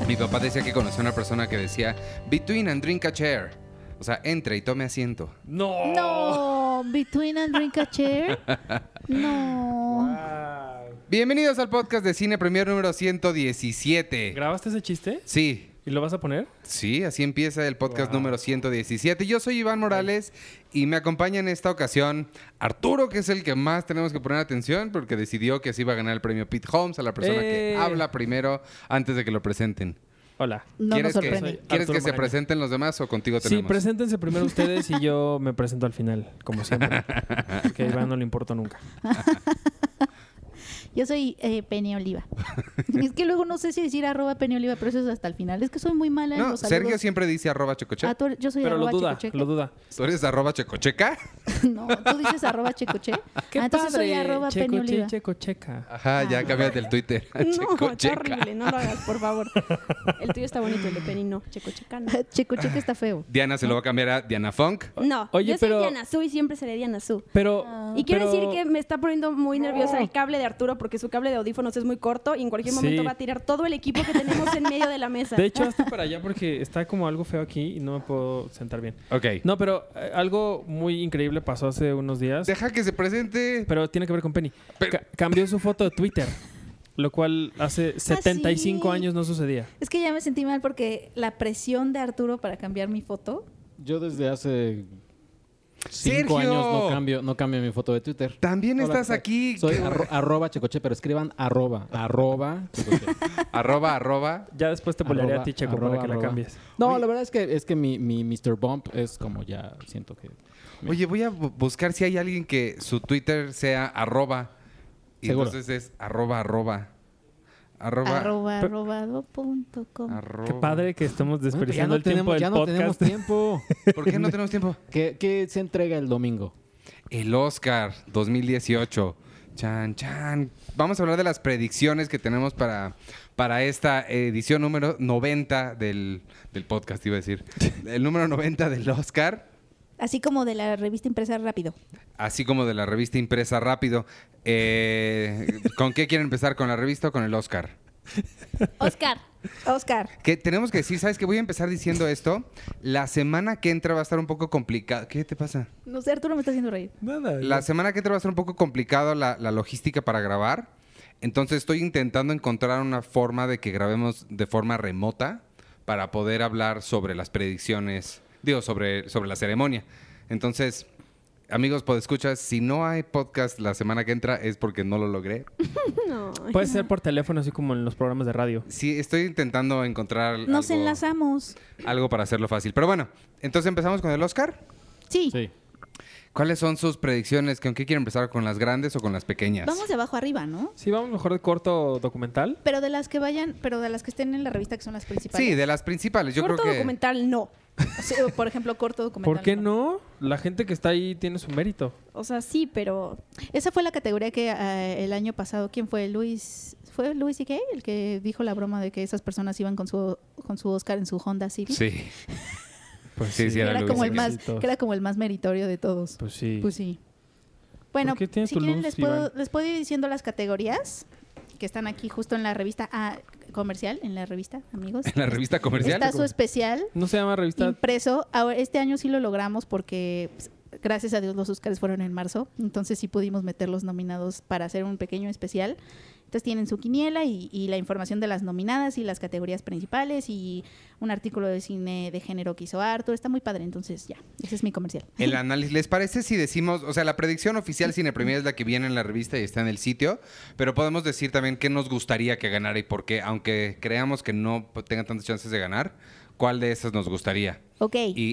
Mi papá decía que conoció a una persona que decía between and drink a chair. O sea, entre y tome asiento. No, between and drink a chair. No. Bienvenidos al podcast de Cine Premier número 117. ¿Grabaste ese chiste? Sí. ¿Y lo vas a poner? Sí, así empieza el podcast número 117. Yo soy Iván Morales y me acompaña en esta ocasión Arturo, que es el que más tenemos que poner atención porque decidió que se iba a ganar el premio Pete Holmes a la persona que habla primero antes de que lo presenten. Hola. No nos ¿Quieres sorprende. que Arturo se Maraña. presenten los demás o contigo tenemos? Sí, preséntense primero ustedes y yo me presento al final, como siempre. Porque a Iván no le importo nunca. Yo soy Penny Oliva. Es que luego no sé si decir @Penny Oliva, pero eso es hasta el final. Es que soy muy mala en No, los saludos. Sergio siempre dice @checoche. Yo soy Pero lo @checocheca. duda. ¿Tú eres @checocheca? No, tú dices @checoche. Entonces soy @Penny Oliva. Checocheca. Ajá, ya cámbiate el Twitter. a No, está Checocheca. horrible, no lo hagas, por favor. El tuyo está bonito, el de Penny no. Checocheca no. Checocheca está feo. Diana se lo va a cambiar a Diana Funk. No, Oye, yo soy pero- Diana Su y siempre seré Diana Su. Pero... Y quiero pero- decir que me está poniendo muy nerviosa el cable de Arturo porque su cable de audífonos es muy corto y en cualquier Sí. momento va a tirar todo el equipo que tenemos en medio de la mesa. De hecho, hazte para allá porque está como algo feo aquí y no me puedo sentar bien. Ok. No, pero algo muy increíble pasó hace unos días. Deja que se presente. Pero tiene que ver con Penny. Pero- Cambió su foto de Twitter. Lo cual hace 75 sí. años no sucedía. Es que ya me sentí mal porque la presión de Arturo para cambiar mi foto. Yo desde hace 5 Sergio. años no cambio mi foto de Twitter. También Hola, estás ¿qué tal? aquí. Soy @checoche, pero escriban @checoche. @. Ya después te bolearé a ti, Checo, para Arroba, que la arroba. cambies. No, Oye. la verdad es que mi Mr. Bump es como ya siento que... Oye, voy a buscar si hay alguien que su Twitter sea @. Y Seguro. entonces es @. @robado.com. Qué padre que estemos desperdiciando ya no el tiempo del ya no tenemos podcast. tiempo. ¿Por qué no tenemos tiempo? ¿Qué se entrega el domingo? El Oscar 2018. Chan, chan. Vamos a hablar de las predicciones que tenemos para esta edición número 90 del podcast, iba a decir. El número 90 del Oscar, Así como de la revista impresa rápido. así como de la revista impresa rápido. ¿Con qué quieren empezar? ¿Con la revista o con el Oscar? Oscar. Que tenemos que decir, ¿sabes qué? Voy a empezar diciendo esto. La semana que entra va a estar un poco complicada. ¿Qué te pasa? No sé, Arturo me está haciendo reír. Nada. La semana que entra va a ser un poco complicado la logística para grabar. Entonces estoy intentando encontrar una forma de que grabemos de forma remota para poder hablar sobre las predicciones, sobre la ceremonia. Entonces, amigos, podescuchas, si no hay podcast la semana que entra es porque no lo logré. No. Puede ser por teléfono, así como en los programas de radio. Sí, estoy intentando encontrar Nos algo, enlazamos. algo para hacerlo fácil. Pero bueno, entonces empezamos con el Oscar. Sí. Sí. ¿Cuáles son sus predicciones? ¿Con qué quieren empezar? ¿Con las grandes o con las pequeñas? Vamos de abajo arriba, ¿no? Sí, vamos mejor de corto documental. Pero de las que estén en la revista que son las principales. Sí, de las principales. Yo Corto creo que... documental no. O sea, por ejemplo, corto documental. ¿Por qué no? La gente que está ahí tiene su mérito. O sea, sí, pero Esa fue la categoría que el año pasado, ¿quién fue? ¿Fue Luis C.K. el que dijo la broma de que esas personas iban con su Oscar en su Honda Civic? Sí. Pues Sí, sí, Que era era Luis como el C.K. más, que era como el más meritorio de todos. Pues sí. Pues sí. Bueno, ¿Por qué tienes si tu quieren luz, les Iván? puedo ir diciendo las categorías que están aquí justo en la revista comercial, en la revista, amigos. En la revista comercial. Está su especial ¿No se llama revista? impreso. Ahora, este año sí lo logramos porque pues, gracias a Dios los Oscars fueron en marzo, entonces sí pudimos meter los nominados para hacer un pequeño especial. Entonces tienen su quiniela y la información de las nominadas y las categorías principales y un artículo de cine de género que hizo Arthur. Está muy padre, entonces ya, ese es mi comercial. El análisis, ¿les parece si decimos, o sea, la predicción oficial Cine Premier es la que viene en la revista y está en el sitio, pero podemos decir también qué nos gustaría que ganara y por qué, aunque creamos que no tenga tantas chances de ganar, cuál de esas nos gustaría? Ok.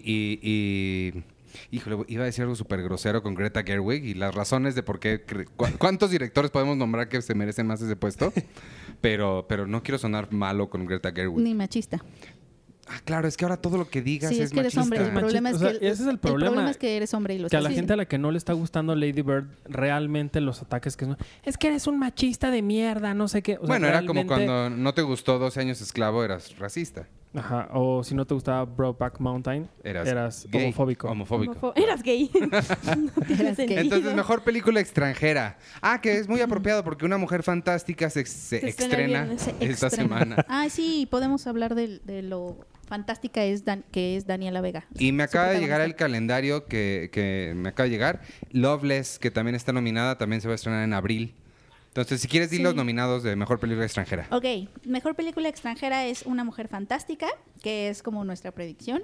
Híjole, iba a decir algo súper grosero con Greta Gerwig y las razones de por qué, cuántos directores podemos nombrar que se merecen más ese puesto, pero no quiero sonar malo con Greta Gerwig. Ni machista. Ah, claro, es que ahora todo lo que digas Sí, es es que eres machista. hombre. El problema es O sea, que ese es el problema. es que eres hombre y lo Que a estás la gente diciendo. a la que no le está gustando Lady Bird, realmente los ataques que es que eres un machista de mierda, no sé qué. O sea, Bueno, era como realmente- cuando no te gustó 12 años esclavo, eras racista. Ajá. O si no te gustaba Brokeback Mountain, eras gay, homofóbico. Eras gay. No tiene Eras gay. sentido. Entonces, mejor película extranjera. Que es muy apropiado porque Una Mujer Fantástica se estrena estrena el viernes. esta semana. Sí, podemos hablar de lo fantástica que es Daniela Vega. Y me Su acaba de llegar protagonista. el calendario que me acaba de llegar. Loveless, que también está nominada, también se va a estrenar en abril. Entonces, si quieres, di Sí. los nominados de Mejor Película Extranjera. Ok, mejor película extranjera es Una Mujer Fantástica, que es como nuestra predicción.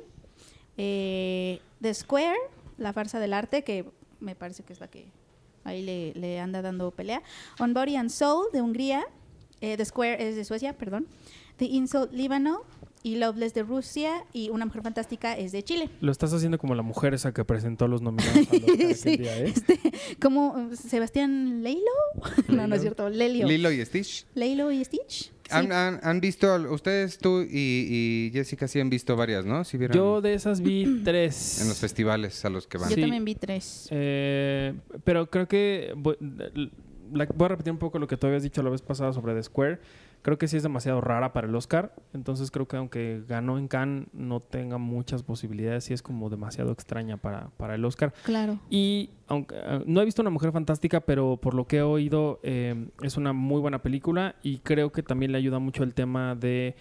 The Square, La Farsa del Arte, que me parece que es la que ahí le anda dando pelea. On Body and Soul, de Hungría. The Square es de Suecia, perdón. The Insult, Líbano. Y Loveless, de Rusia. Y Una Mujer Fantástica es de Chile. Lo estás haciendo como la mujer esa que presentó los nominados al Oscar aquel Sí, día, ¿eh? como Sebastián Leilo. No es cierto, Lelio. Lilo y Stitch. Leilo y Stitch. Sí. ¿Han visto, ustedes, tú y Jessica, sí han visto varias, ¿no? ¿Sí vieron Yo de esas vi 3. en los festivales a los que van? Yo Sí. también vi 3. Pero creo que voy a repetir un poco lo que tú habías dicho la vez pasada sobre The Square. Creo que sí es demasiado rara para el Oscar. Entonces creo que aunque ganó en Cannes no tenga muchas posibilidades. Sí es como demasiado extraña para el Oscar. Claro. Y aunque no he visto Una Mujer Fantástica, pero por lo que he oído es una muy buena película y creo que también le ayuda mucho el tema de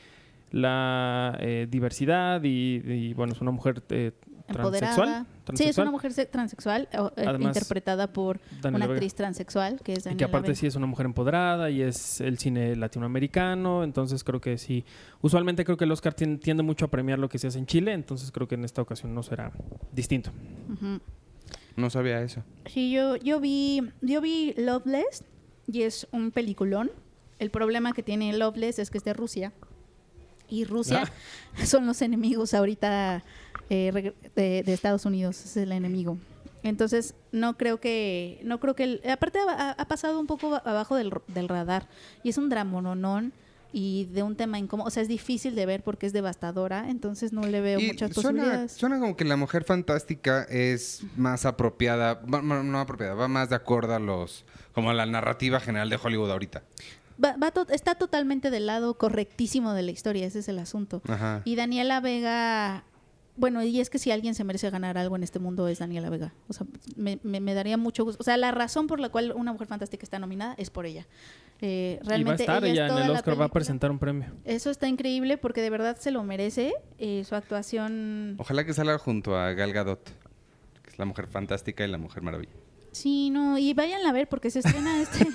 la diversidad y bueno, es una mujer Empoderada. Sí, es una mujer transexual, Además, interpretada por Daniela una Vega. actriz transexual, que es Y que Daniela aparte Vega. sí es una mujer empoderada y es el cine latinoamericano, entonces creo que sí. Usualmente creo que el Oscar tiende mucho a premiar lo que se hace en Chile, entonces creo que en esta ocasión no será distinto. Ujú. No sabía eso. Sí, yo vi Loveless y es un peliculón. El problema que tiene Loveless es que es de Rusia. Y Rusia son los enemigos ahorita de Estados Unidos, es el enemigo. Entonces no creo que aparte ha pasado un poco abajo del radar y es un dramononón y de un tema incómodo, o sea, es difícil de ver porque es devastadora, entonces no le veo Y muchas posibilidades. suena como que La Mujer Fantástica es más apropiada, no apropiada, va más de acuerdo como a la narrativa general de Hollywood ahorita. Está totalmente del lado correctísimo de la historia, ese es el asunto. Ajá. Y Daniela Vega, bueno, y es que si alguien se merece ganar algo en este mundo es Daniela Vega. O sea, me daría mucho gusto. O sea, la razón por la cual Una Mujer Fantástica está nominada es por ella. Realmente y va a estar ella ella es en toda el la Oscar, va a película. presentar un premio. Eso está increíble porque de verdad se lo merece. Su actuación... Ojalá que salga junto a Gal Gadot, que es la Mujer Fantástica y la Mujer Maravilla. Sí, no, y váyanla a ver porque se estrena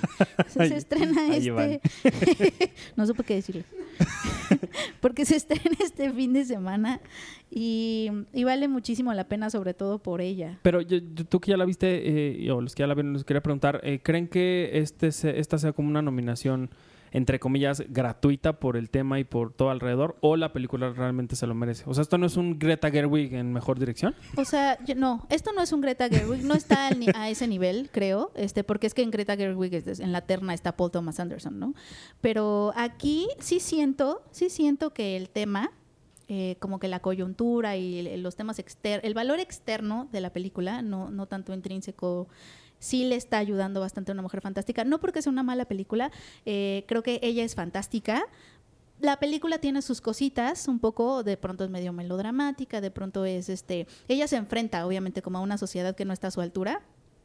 Ahí van. no supe qué decirle. Porque se estrena este fin de semana y vale muchísimo la pena, sobre todo por ella. Pero tú que ya la viste, o los que ya la vieron, les quería preguntar, ¿creen que esta sea como una nominación, entre comillas, gratuita por el tema y por todo alrededor, o la película realmente se lo merece? O sea, ¿esto no es un Greta Gerwig en mejor dirección? O sea, no, esto no es un Greta Gerwig, no está a ese nivel, creo, porque es que en Greta Gerwig en la terna está Paul Thomas Anderson, ¿no? Pero aquí sí siento que el tema, como que la coyuntura y los temas el valor externo de la película, no tanto intrínseco, sí le está ayudando bastante a Una Mujer Fantástica. No porque sea una mala película, creo que ella es fantástica. La película tiene sus cositas, un poco, de pronto es medio melodramática, de pronto es ella se enfrenta obviamente como a una sociedad que no está a su altura.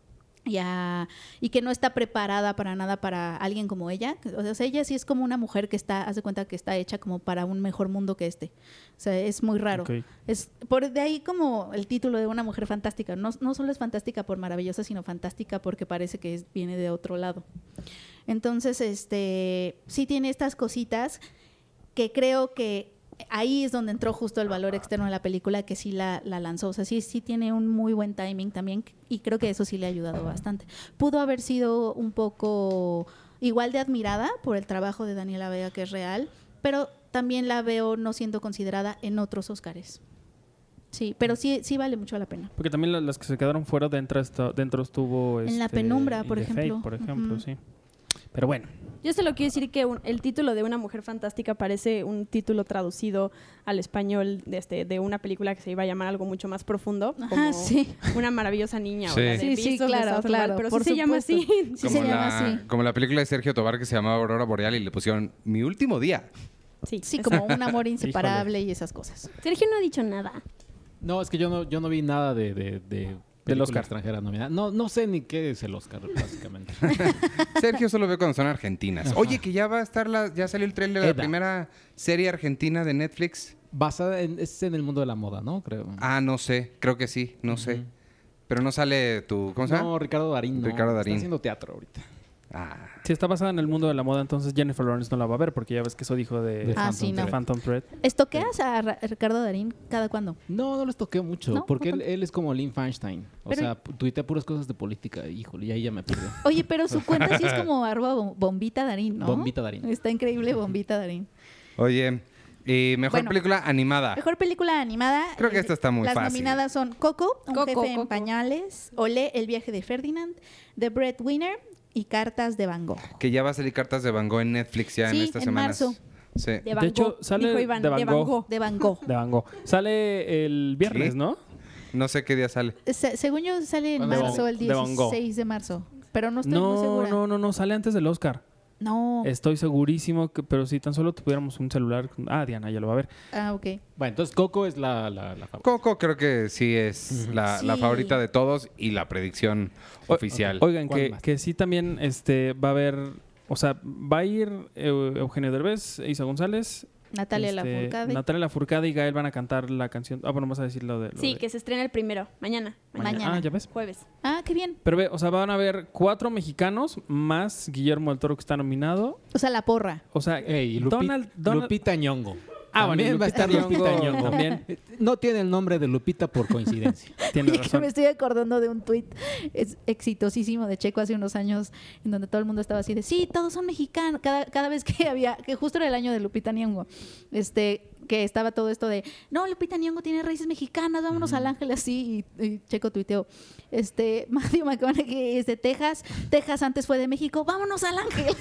Y que no está preparada para nada para alguien como ella. O sea, ella sí es como una mujer que haz de cuenta que está hecha como para un mejor mundo que este. O sea, es muy raro. Okay. Es por de ahí como el título de Una Mujer Fantástica. No solo es fantástica por maravillosa, sino fantástica porque parece que viene de otro lado. Entonces, sí tiene estas cositas que creo que ahí es donde entró justo el valor externo de la película, que sí la lanzó. O sea, sí tiene un muy buen timing también y creo que eso sí le ha ayudado bastante. Pudo haber sido un poco igual de admirada por el trabajo de Daniela Vega, que es real, pero también la veo no siendo considerada en otros Óscares. Sí, pero sí vale mucho la pena. Porque también las que se quedaron fuera dentro estuvo... En La Penumbra, por The ejemplo. Fate, por ejemplo, Ujú. sí. Pero bueno. Yo solo quiero decir que el título de Una Mujer Fantástica parece un título traducido al español de una película que se iba a llamar algo mucho más profundo, Ajá, como sí. Una maravillosa niña Sí. o la de Sí, Beasts of the claro, Southern claro, Wild, pero por sí se llama así. supuesto. Sí se llama así. Como la película de Sergio Tobar que se llamaba Aurora Boreal y le pusieron Mi Último Día. Sí, Sí, es- como un amor inseparable y esas cosas. Sergio no ha dicho nada. No, es que yo no vi nada de película Oscar. extranjera nominada. No sé ni qué es el Oscar, básicamente. Sergio solo ve cuando son argentinas. Oye, que ya va a estar ya salió el trailer de la Eda. primera serie argentina de Netflix. Es en el mundo de la moda, ¿no? Creo. Ah, no sé, creo que sí, no sé. Pero no sale tu, ¿cómo se llama? No, Ricardo Darín. No. Ricardo Darín. Está haciendo teatro ahorita. Ah, Si está basada en el mundo de la moda, entonces Jennifer Lawrence no la va a ver porque ya ves que eso dijo de Ah, sí, no. Phantom Thread. ¿Estoqueas a Ricardo Darín cada cuándo? No les toqué mucho, ¿No? porque ¿No? él es como Lynn Feinstein. O Pero- sea, tuitea puras cosas de política. Híjole, y ahí ya me perdió. Oye, pero su cuenta sí es como @bombita Darín, ¿no? Bombita Darín. Está increíble Bombita Darín. oye, y mejor Bueno, película animada. Mejor película animada. Creo que esta está muy Las fácil. nominadas son Coco, Un Coco, jefe en Coco. pañales, Olé, El viaje de Ferdinand, The Breadwinner y Cartas de Van Gogh. Que ya va a salir Cartas de Van Gogh en Netflix ya en Sí, estas en semanas. marzo. Sí. De Van hecho, Gogh, sale dijo Iván, de Van Gogh. De Van Gogh. De Van Gogh. Sale el viernes, ¿Sí? ¿no? No sé qué día sale. Según yo sale en De Van- marzo, el de Van Gogh. 16 de marzo. Pero no estoy muy segura. No, sale antes del Oscar. No. Estoy segurísimo, pero si tan solo tuviéramos un celular... Ah, Diana ya lo va a ver. Ah, ok. Bueno, entonces Coco es la favorita. Coco creo que sí es la Sí. favorita de todos y la predicción oficial. Oigan, ¿Cuál más? que sí también va a haber... O sea, va a ir Eugenio Derbez, Isa González... Natalia Lafourcade. Natalia Lafourcade y Gael van a cantar la canción... Ah, bueno, vas a decir lo de... Sí, que se estrena el primero, mañana. Mañana. Ah, ya ves. Jueves. Ah, qué bien. Pero ve, o sea, van a haber 4 mexicanos más Guillermo del Toro que está nominado. O sea, la porra. O sea, Ey, Donald... Lupita Ñongo. Ah, bueno, También va a estar Lupita Ñongo. También No tiene el nombre de Lupita por coincidencia. tiene Oye, que razón. me estoy acordando de un tuit exitosísimo de Checo hace unos años en donde todo el mundo estaba así de sí, todos son mexicanos. Cada vez que había, que justo era el año de Lupita Nyong'o, que estaba todo esto de no, Lupita Nyong'o tiene raíces mexicanas, vámonos al Ángel así, y Checo tuiteó, Matthew McConaughey es de Texas antes fue de México, vámonos al Ángel.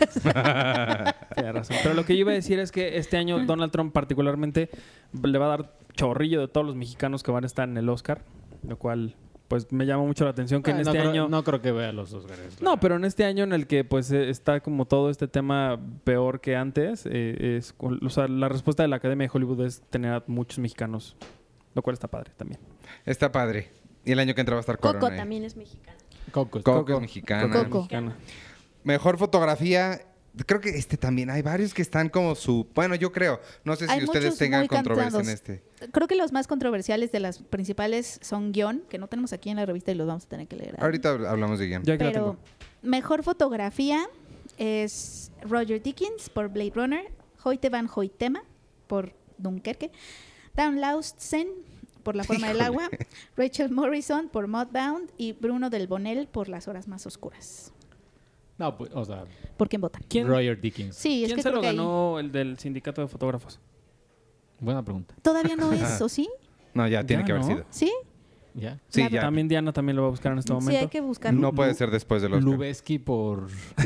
Tiene razón. Pero lo que yo iba a decir es que este año Donald Trump particularmente le va a dar chorrillo de todos los mexicanos que van a estar en el Oscar, lo cual pues me llama mucho la atención que en este año... No creo que vea los Oscars. No, pero en este año en el que pues está como todo este tema peor que antes, o sea, la respuesta de la Academia de Hollywood es tener a muchos mexicanos, lo cual está padre también. Está padre. Y el año que entra va a estar Coco Corona. también es mexicano. Coco. Coco es mexicana. Coco. Mexicana. Mejor fotografía. Creo que también. Hay varios que están como Bueno, yo creo. No sé si Hay ustedes muchos tengan muy controversia en cantados. este. Creo que los más controversiales de las principales son guión, que no tenemos aquí en la revista y los vamos a tener que leer. Ahorita hablamos de guión. Ya que la Pero tengo. mejor fotografía es Roger Deakins por Blade Runner, Hoyte van Hoytema por Dunkerque, Dan Lausten por La forma del agua, Rachel Morrison por Mudbound y Bruno Del Bonel por Las horas más oscuras. No, pues, o sea, ¿Por quién votan? ¿Quién, Roger Dickens. Sí, es ¿quién que se creo lo que ahí ganó el del sindicato de fotógrafos? Buena pregunta. todavía no es, ¿o sí? No, ya tiene Ya, que haber ¿no? sido. ¿Sí? ¿Ya? Sí, Claro. ya. También Diana también lo va a buscar en este Sí, momento. hay que buscarlo. No puede ser después del Oscar. Lubeski por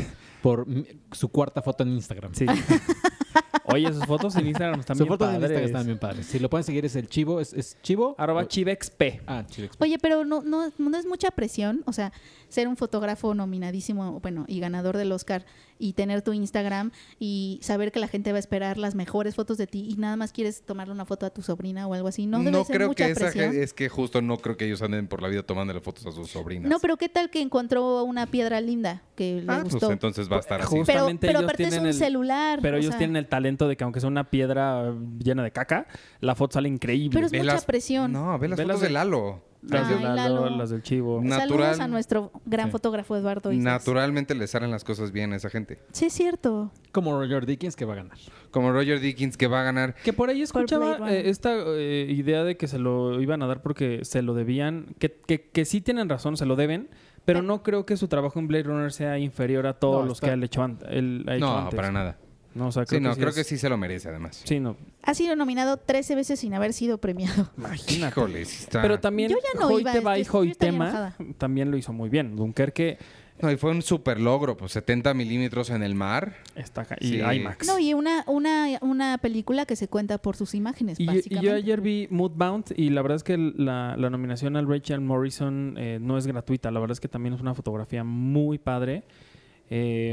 su cuarta foto en Instagram. Sí. Oye, sus fotos en Instagram están Su bien foto en padres. Instagram están bien padres. Si lo pueden seguir es el Chivo. ¿Es Chivo? @ chivexp. Ah, Chivex. Oye, pero no es mucha presión, o sea, ser un fotógrafo nominadísimo, bueno, y ganador del Oscar y tener tu Instagram y saber que la gente va a esperar las mejores fotos de ti y nada más quieres tomarle una foto a tu sobrina o algo así. No debe ser creo mucha que presión. es que justo no creo que ellos anden por la vida tomándole fotos a sus sobrinas. No, pero ¿qué tal que encontró una piedra linda que le pues gustó? entonces va a estar así. Justo. Pero justamente ellos aparte es tienen un el- celular. Pero o ellos sea, tienen el talento de que aunque sea una piedra llena de caca, la foto sale increíble. Pero es Ve mucha las- presión. No, ve las Ve fotos las de de- Lalo. las de Ay, Lalo, Lalo. las del chivo. Natural. Saludos a nuestro gran Sí. fotógrafo Eduardo Islas. Naturalmente le salen las cosas bien a esa gente. Sí, es cierto. Como Roger Dickens que va a ganar. Como Roger Dickens que va a ganar. Que por ahí escuchaba Blade Runner. esta idea de que se lo iban a dar porque se lo debían, que sí tienen razón, se lo deben, pero no creo que su trabajo en Blade Runner sea inferior a todos No, los está- que él ha hecho No, antes. para nada. No, o sea, Sí, no, creo es- que sí se lo merece además. Sí, no. Ha sido nominado 13 veces sin haber sido premiado. Imagínate. Híjole, sí está. Pero también Yo ya no iba, Hoyte yo estaría Hoytema enojada. también lo hizo muy bien. Dunkerque No, y fue un súper logro, pues 70 milímetros en el mar. está acá. Sí. Y IMAX. No, y una película que se cuenta por sus imágenes, Y básicamente. yo ayer vi Moodbound y la verdad es que la nominación al Rachel Morrison no es gratuita. La verdad es que también es una fotografía muy padre.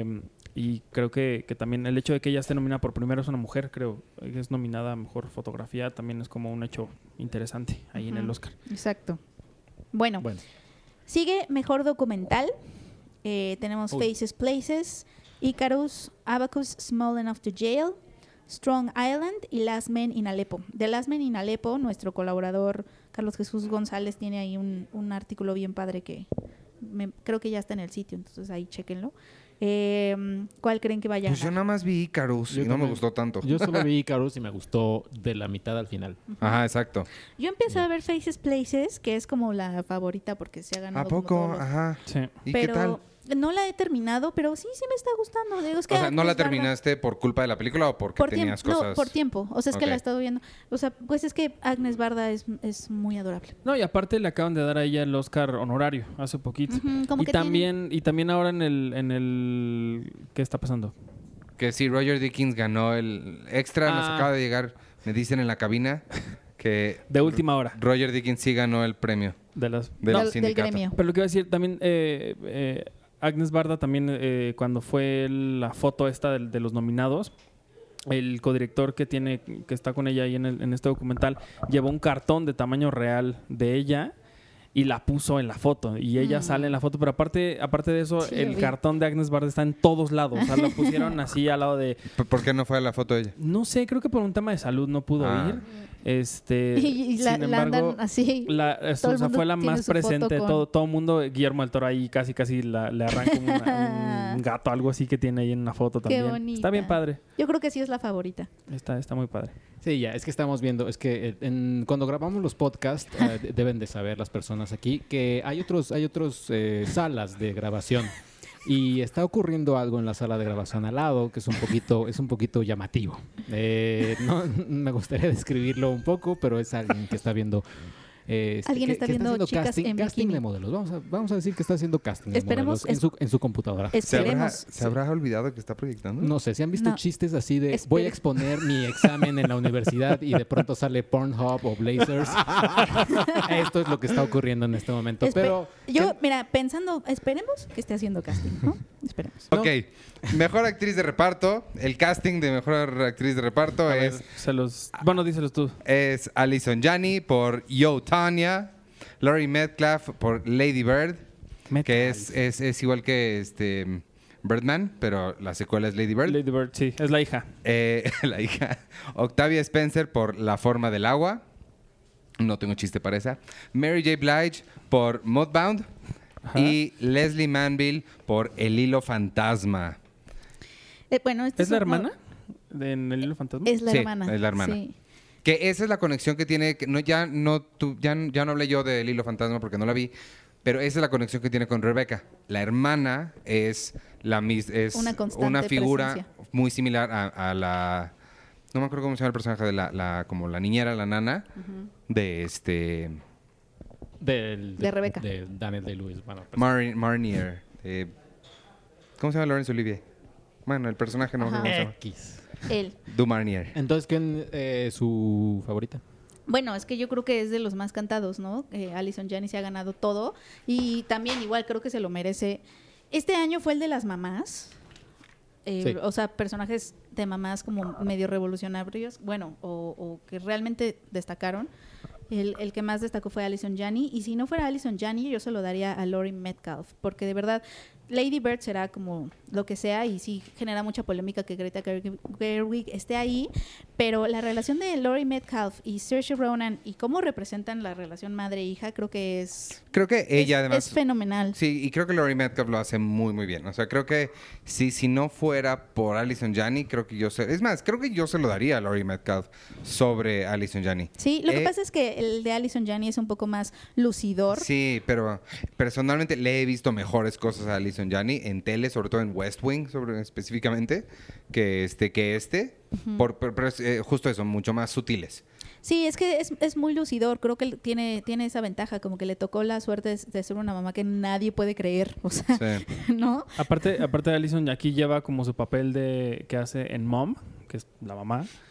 Y creo que también el hecho de que ella esté nominada por primera es una mujer, creo, que es nominada a Mejor Fotografía, también es como un hecho interesante ahí en el Oscar. Exacto. Bueno, sigue Mejor Documental. Tenemos Faces, Places, Icarus, Abacus, Small Enough to Jail, Strong Island y Last Men in Aleppo. De Last Men in Aleppo, nuestro colaborador Carlos Jesús González tiene ahí un artículo bien padre que creo que ya está en el sitio, entonces ahí chéquenlo. ¿Cuál creen que vaya a Pues yo ganar? nada más vi Icarus y no me gustó tanto. Yo solo vi Icarus y me gustó de la mitad al final. Ajá, exacto. Yo empecé a ver Faces, Places, que es como la favorita porque se ha ganado ¿A como poco? todos los- Ajá. Sí. ¿Y pero qué tal? no la he terminado, pero sí me está gustando. Digo, es que O sea, ¿no la Agnes Varda- terminaste por culpa de la película o porque tenías No, cosas...? por tiempo. O sea, es que Ok. la he estado viendo. O sea, pues es que Agnes Varda es muy adorable. No, y aparte le acaban de dar a ella el Oscar honorario hace poquito. Ujú, como Y que también ahora en el ¿qué está pasando? Que sí, Roger Dickens ganó el extra. Nos acaba de llegar, me dicen en la cabina, que De última hora. Roger Dickens sí ganó el premio De las del del sindicato. gremio. Pero lo que iba a decir también, Agnes Varda también, cuando fue la foto esta de los nominados, el codirector que está con ella ahí en este documental, llevó un cartón de tamaño real de ella y la puso en la foto. Y ella sale en la foto, pero aparte de eso, Sí, lo el vi. cartón de Agnes Varda está en todos lados. O sea, lo pusieron así al lado de... ¿Por qué no fue a la foto de ella? No sé, creo que por un tema de salud no pudo Ah. ir. Y la, Sin la embargo, andan así. o todo el sea, mundo fue la tiene más su foto presente. con- Todo el mundo, Guillermo del Toro ahí casi le arranca un gato, algo así que tiene ahí en una foto Qué también. bonita. Está bien padre. Yo creo que sí es la favorita. Está muy padre. Sí, ya, es que estamos viendo, es que cuando grabamos los podcasts, deben de saber las personas aquí que hay otros salas de grabación y está ocurriendo algo en la sala de grabación al lado que es un poquito llamativo. No me gustaría describirlo un poco, pero es alguien que está viendo. Alguien está viendo haciendo chicas casting, en casting bikini. de modelos. Vamos a decir que está haciendo casting de Esperemos- modelos en su computadora. Esperemos. ¿Se habrá olvidado que está proyectando? No sé, si han visto No. chistes así de Espere- voy a exponer mi examen en la universidad y de pronto sale Pornhub o Blazers. Esto es lo que está ocurriendo en este momento. Pero Yo, mira, pensando, esperemos que esté haciendo casting, ¿no? Esperemos. Ok. Mejor actriz de reparto. El casting de mejor actriz de reparto A ver, es díselos tú. Allison Janney por Yo, Tanya. Laurie Metcalf por Lady Bird. Que es igual que Birdman, pero la secuela es Lady Bird. Lady Bird, sí, es la hija. La hija. Octavia Spencer por La forma del agua. No tengo chiste para esa. Mary J. Blige por Mudbound. Ajá. Y Leslie Manville por El hilo fantasma. Bueno, este ¿Es la un- hermana en El Hilo Fantasma? Es la Sí, hermana. es la hermana. Sí. Que esa es la conexión que tiene. Que ya no hablé yo del hilo fantasma porque no la vi. Pero esa es la conexión que tiene con Rebecca. La hermana es Una constante una figura presencia. muy similar a la. No me acuerdo cómo se llama el personaje de como la niñera, la nana. De De Rebeca. De Daniel Day-Lewis. Bueno, pues, Marnier. ¿Cómo se llama Laurence Olivier? Bueno, el personaje no me acuerdo cómo se llama. X. Él. Du Marnier. Entonces, ¿quién es su favorita? Bueno, es que yo creo que es de los más cantados, ¿no? Allison Janney se ha ganado todo y también igual creo que se lo merece. Este año fue el de las mamás. Sí. O sea, personajes de mamás como medio revolucionarios, bueno, o que realmente destacaron. El que más destacó fue Allison Janney. Y si no fuera Allison Janney, yo se lo daría a Laurie Metcalf. Porque de verdad, Lady Bird será como lo que sea. Y sí genera mucha polémica que Greta Gerwig esté ahí. Pero la relación de Laurie Metcalf y Saoirse Ronan y cómo representan la relación madre-hija, creo que es... Creo que ella además... Es fenomenal. Sí, y creo que Laurie Metcalf lo hace muy, muy bien. O sea, creo que si no fuera por Allison Janney, creo que es más, creo que yo se lo daría a Laurie Metcalf sobre Allison Janney. Sí, lo que pasa es que el de Allison Janney es un poco más lucidor. Sí, pero personalmente le he visto mejores cosas a Allison Janney en tele, sobre todo en West Wing, específicamente, que pero es, justo eso, mucho más sutiles. Sí, es que es muy lucidor. Creo que tiene esa ventaja, como que le tocó la suerte de ser una mamá que nadie puede creer. O sea, Sí. ¿no? Aparte de Allison, aquí lleva como su papel que hace en Mom, que es la mamá.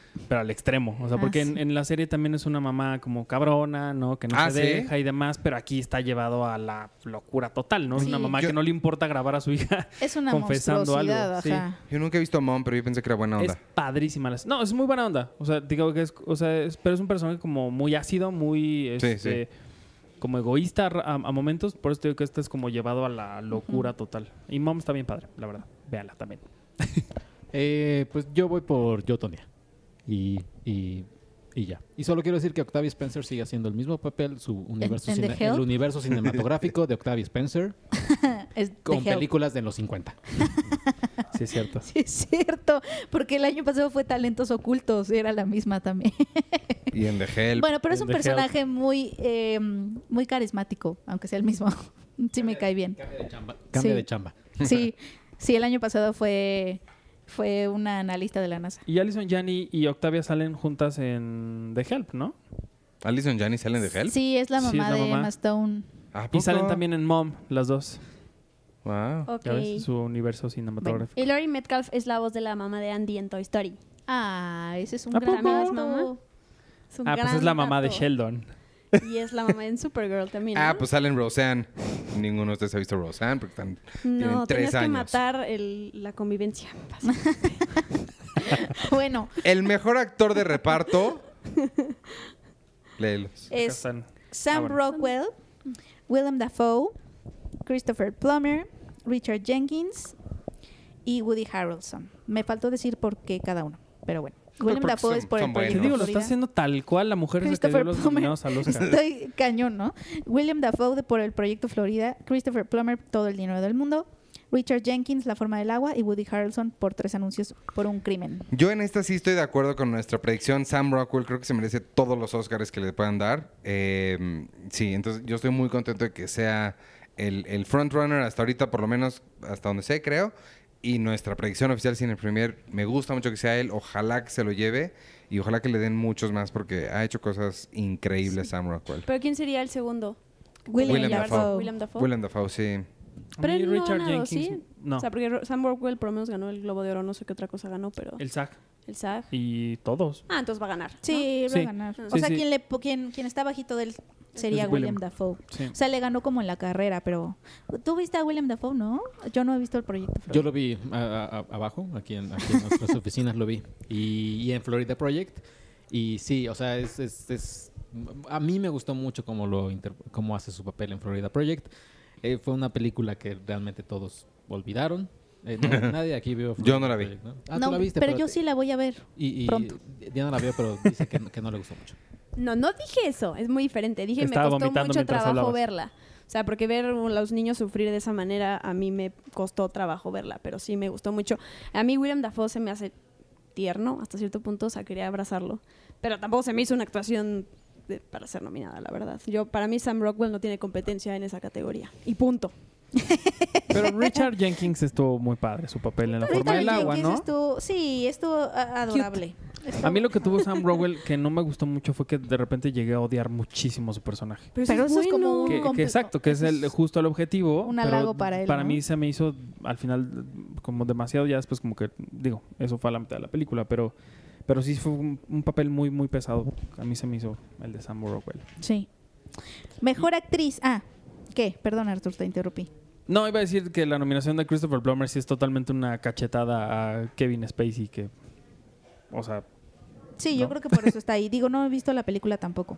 pero al extremo. O sea, porque sí. en la serie también es una mamá como cabrona, ¿no? Que no se ¿sí? deja y demás, pero aquí está llevado a la locura total, ¿no? Es una Sí. mamá que no le importa grabar a su hija Es una confesando algo. monstruosidad, Sí. ajá. Yo nunca he visto Mom, pero yo pensé que era buena onda. Es padrísima. No, es muy buena onda. O sea, digo que es... O sea, pero es un personaje como muy ácido, muy... sí. Como egoísta a momentos. Por eso digo que este es como llevado a la locura total. Y Mom está bien padre, la verdad. Véala también. Pues yo voy por Yo, Tonya. Y ya. Y solo quiero decir que Octavia Spencer sigue haciendo el mismo papel, su universo ¿En The Help? el universo cinematográfico de Octavia Spencer, Es con The Help. películas de los 50. Sí, es cierto. Sí, es cierto, porque el año pasado fue Talentos Ocultos, era la misma también. Y en The Help. Bueno, pero es En un The personaje muy, muy carismático, aunque sea el mismo. Sí me cae bien. Cambia Sí. de chamba. Sí, sí, el año pasado fue una analista de la NASA. Y Alison Janney y Octavia salen juntas en The Help, ¿no? ¿Alison Janney salen de Help? Sí, es la Sí, es mamá la de mamá. Emma Stone. ¿A Y poco? salen también en Mom, las dos. Wow. Ok. ¿Ya ves? Su universo cinematográfico. Y Laurie Metcalf es la voz de la mamá de Andy en Toy Story. Ah, ese es un ¿A gran poco? ¿También es dato. mamá? Es un Ah, pues gran es la mamá de dato. Sheldon. Y es la mamá en Supergirl también, ¿no? Ah, pues salen Roseanne. Ninguno de ustedes ha visto Roseanne porque tienen No, 3 tenías que años. matar la convivencia. Bueno, El mejor actor de reparto. Léelos. Acá es están. Sam bueno. Rockwell, Willem Dafoe, Christopher Plummer, Richard Jenkins y Woody Harrelson. Me faltó decir por qué cada uno, pero bueno. Willem porque Dafoe son- es por son el buenos. Te proyecto digo, lo Florida. está haciendo tal cual la mujer es la que dio Christopher los Plummer. nominados al Oscar. Estoy cañón, ¿no? Willem Dafoe por el proyecto Florida, Christopher Plummer, Todo el dinero del mundo, Richard Jenkins, La forma del agua y Woody Harrelson por 3 anuncios por un crimen. Yo en esta sí estoy de acuerdo con nuestra predicción. Sam Rockwell creo que se merece todos los Oscars que le puedan dar. Sí, entonces yo estoy muy contento de que sea el frontrunner hasta ahorita, por lo menos hasta donde sé, creo. Y nuestra predicción oficial Cine Premier, me gusta mucho que sea él. Ojalá que se lo lleve y ojalá que le den muchos más porque ha hecho cosas increíbles Sam Rockwell. ¿Pero quién sería el segundo? Willem Dafoe. Dafoe. Willem Dafoe, sí. A Pero mí él no ha Richard ganado, Jenkins, ¿sí? no. O sea, porque Sam Rockwell por lo menos ganó el Globo de Oro, no sé qué otra cosa ganó, pero El SAG. el SAG. Y todos. Ah, entonces va a ganar. ¿no? Sí, va Sí. a ganar. Sí, O sea, sí. quien está bajito de él sería Es Willem Willem. Dafoe. Sí. O sea, le ganó como en la carrera, pero... ¿Tú viste a Willem Dafoe, no? Yo no he visto el proyecto Florida. Yo lo vi abajo, aquí en nuestras oficinas lo vi. Y en Florida Project. Y sí, o sea, a mí me gustó mucho cómo hace su papel en Florida Project. Fue una película que realmente todos olvidaron. Nadie aquí vio Florida Yo no la vi. Project, ¿no? Ah, No, tú la viste, pero yo sí la voy a ver. y pronto. Diana la vio, pero dice que no le gustó mucho. No, no dije eso, es muy diferente. Dije Estaba me costó vomitando mucho mientras trabajo hablabas. verla. O sea, porque ver a los niños sufrir de esa manera a mí me costó trabajo verla, pero sí me gustó mucho. A mí Willem Dafoe se me hace tierno hasta cierto punto, o sea, quería abrazarlo, pero tampoco se me hizo una actuación para ser nominada, la verdad. Para mí Sam Rockwell no tiene competencia en esa categoría. Y punto. Pero Richard Jenkins estuvo muy padre su papel en La forma del agua, ¿no? Estuvo adorable. A mí lo que tuvo Sam Rockwell que no me gustó mucho fue que de repente llegué a odiar muchísimo su personaje. Pero eso es como un Exacto, que es justo el objetivo. un pero halago para él, Para ¿no? mí se me hizo al final como demasiado, ya después como que, digo, eso fue a la mitad de la película, pero sí fue un papel muy, muy pesado. A mí se me hizo el de Sam Rockwell. Sí. Mejor actriz. ¿Qué? Perdón, Artur, te interrumpí. No, iba a decir que la nominación de Christopher Plummer sí es totalmente una cachetada a Kevin Spacey que, o sea... Sí, ¿no? yo creo que por eso está ahí. Digo, no he visto la película tampoco.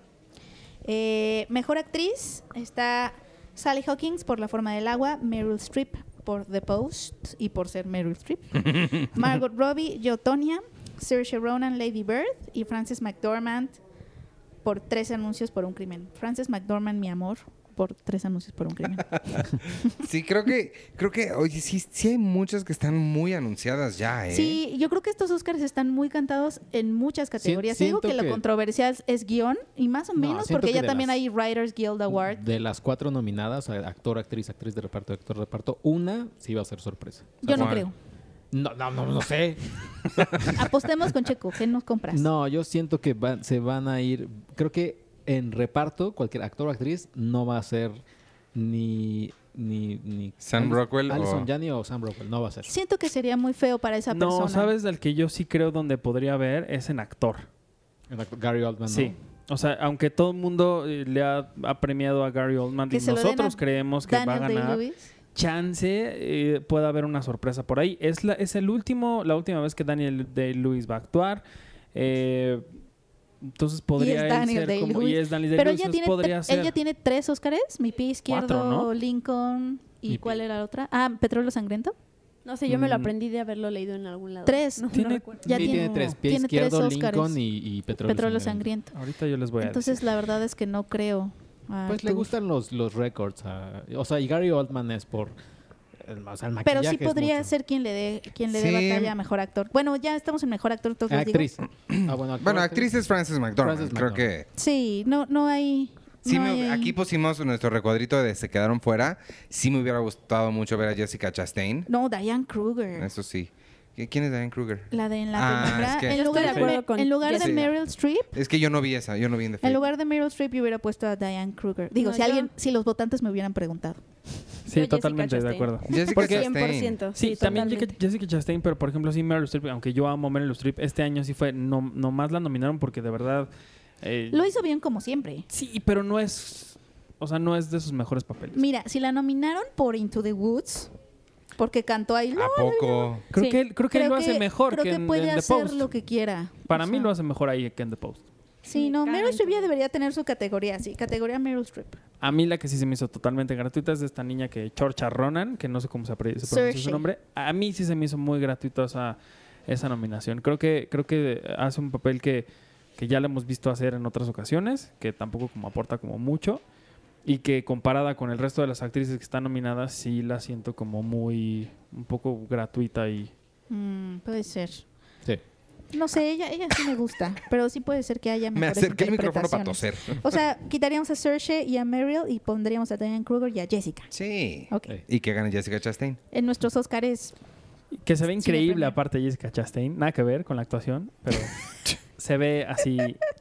Mejor actriz está Sally Hawkins por La forma del agua, Meryl Streep por The Post y por ser Meryl Streep, Margot Robbie, Yo, Tonya, Saoirse Ronan, Lady Bird y Frances McDormand por 3 anuncios por un crimen. Frances McDormand, mi amor, por 3 anuncios por un crimen. Sí, creo que, oye, sí hay muchas que están muy anunciadas ya, ¿eh? Sí, yo creo que estos Oscars están muy cantados en muchas categorías. Te digo siento que lo que- controversial es guión y más o No, menos siento porque que ya de también las- hay Writers Guild Award. De las 4 nominadas, actor, actriz de reparto, actor de reparto, una sí va a ser sorpresa. Yo no ¿cuál? creo. No sé. Apostemos con Checo. ¿Qué nos compras? No, yo siento que se van a ir. Creo que en reparto, cualquier actor o actriz no va a ser ni ni Sam Rockwell Allison o- Janney o Sam Rockwell. No va a ser. Siento que sería muy feo para esa persona. No, ¿sabes del que yo sí creo donde podría ver? Es en actor. Gary Oldman, ¿no? Sí. O sea, aunque todo el mundo le ha premiado a Gary Oldman Que y se lo den nosotros a creemos que va a Daniel ganar, Day-Lewis. chance puede haber una sorpresa por ahí. Es la última vez que Daniel Day-Lewis va a actuar. Entonces podría él Daniel ser como... Day-Lewis. Y es Daniel Pero Day-Lewis, entonces podría él ser... ya tiene 3 Óscares. Mi pie izquierdo, 4, ¿no? Lincoln. ¿Y Mi cuál pie. era la otra? Ah, Petróleo Sangriento. No sé, yo me lo aprendí de haberlo leído en algún lado. 3. No Tiene- recuerdo. Ya Sí, tiene 3. Pie tiene tres izquierdo, Óscares. Lincoln y Petróleo, Petróleo Sangriento. Sangriento. Ahorita yo les voy a Entonces, decir. la verdad es que no creo. Pues le gustan los récords. O sea, y Gary Oldman es por... O sea, el maquillaje Pero sí es podría mucho. ser quien le dé Sí. batalla a mejor actor. Bueno, ya estamos en mejor actor, entonces les digo. Actriz. Bueno, actor, Bueno, actriz es Frances McDormand. Frances Creo McDormand. que... Sí, no hay. Sí, no hay- aquí pusimos nuestro recuadrito de se quedaron fuera. Sí me hubiera gustado mucho ver a Jessica Chastain. No, Diane Kruger. Eso sí. ¿Quién es Diane Kruger? La de en la Ah, penumbra. es que- En Yo lugar, estoy de acuerdo con en lugar de Jessica. Meryl Streep, Es que yo no vi esa. Yo no vi en The en Fate. lugar de Meryl Streep, yo hubiera puesto a Diane Kruger. Digo, No, si los votantes me hubieran preguntado. Sí, Yo, totalmente de Jessica acuerdo. Jessica Porque- Chastain. 100%. Sí, también totalmente. Jessica Chastain, pero por ejemplo, sí, Meryl Streep, aunque yo amo Meryl Streep, este año sí fue, nomás la nominaron porque de verdad... Lo hizo bien como siempre. Sí, pero no es... O sea, no es de sus mejores papeles. Mira, si la nominaron por Into the Woods, porque cantó ahí. ¿A poco? Creo Sí. que él lo hace mejor creo que que en puede The hacer Post. lo que quiera. Para O mí sea, lo hace mejor ahí que en The Post. Sí, Me no, caga Meryl Streep ya Into the debería tener su categoría, sí, categoría Meryl Streep. A mí la que sí se me hizo totalmente gratuita es de esta niña que Saoirse Ronan, que no sé cómo se pronuncia su Saoirse. nombre. A mí sí se me hizo muy gratuita esa nominación. Creo que hace un papel que ya le hemos visto hacer en otras ocasiones, que tampoco como aporta como mucho, y que comparada con el resto de las actrices que están nominadas, sí la siento como un poco gratuita y... Puede ser. Sí. No sé, ella sí me gusta, pero sí puede ser que haya Me mejores acerqué el micrófono para interpretaciones. toser. O sea, quitaríamos a Saoirse y a Meryl y pondríamos a Diane Kruger y a Jessica. Sí. Ok. Sí. Y que gane Jessica Chastain. En nuestros Óscares, Que se ve Sí, increíble depende. aparte de Jessica Chastain. Nada que ver con la actuación, pero se ve así...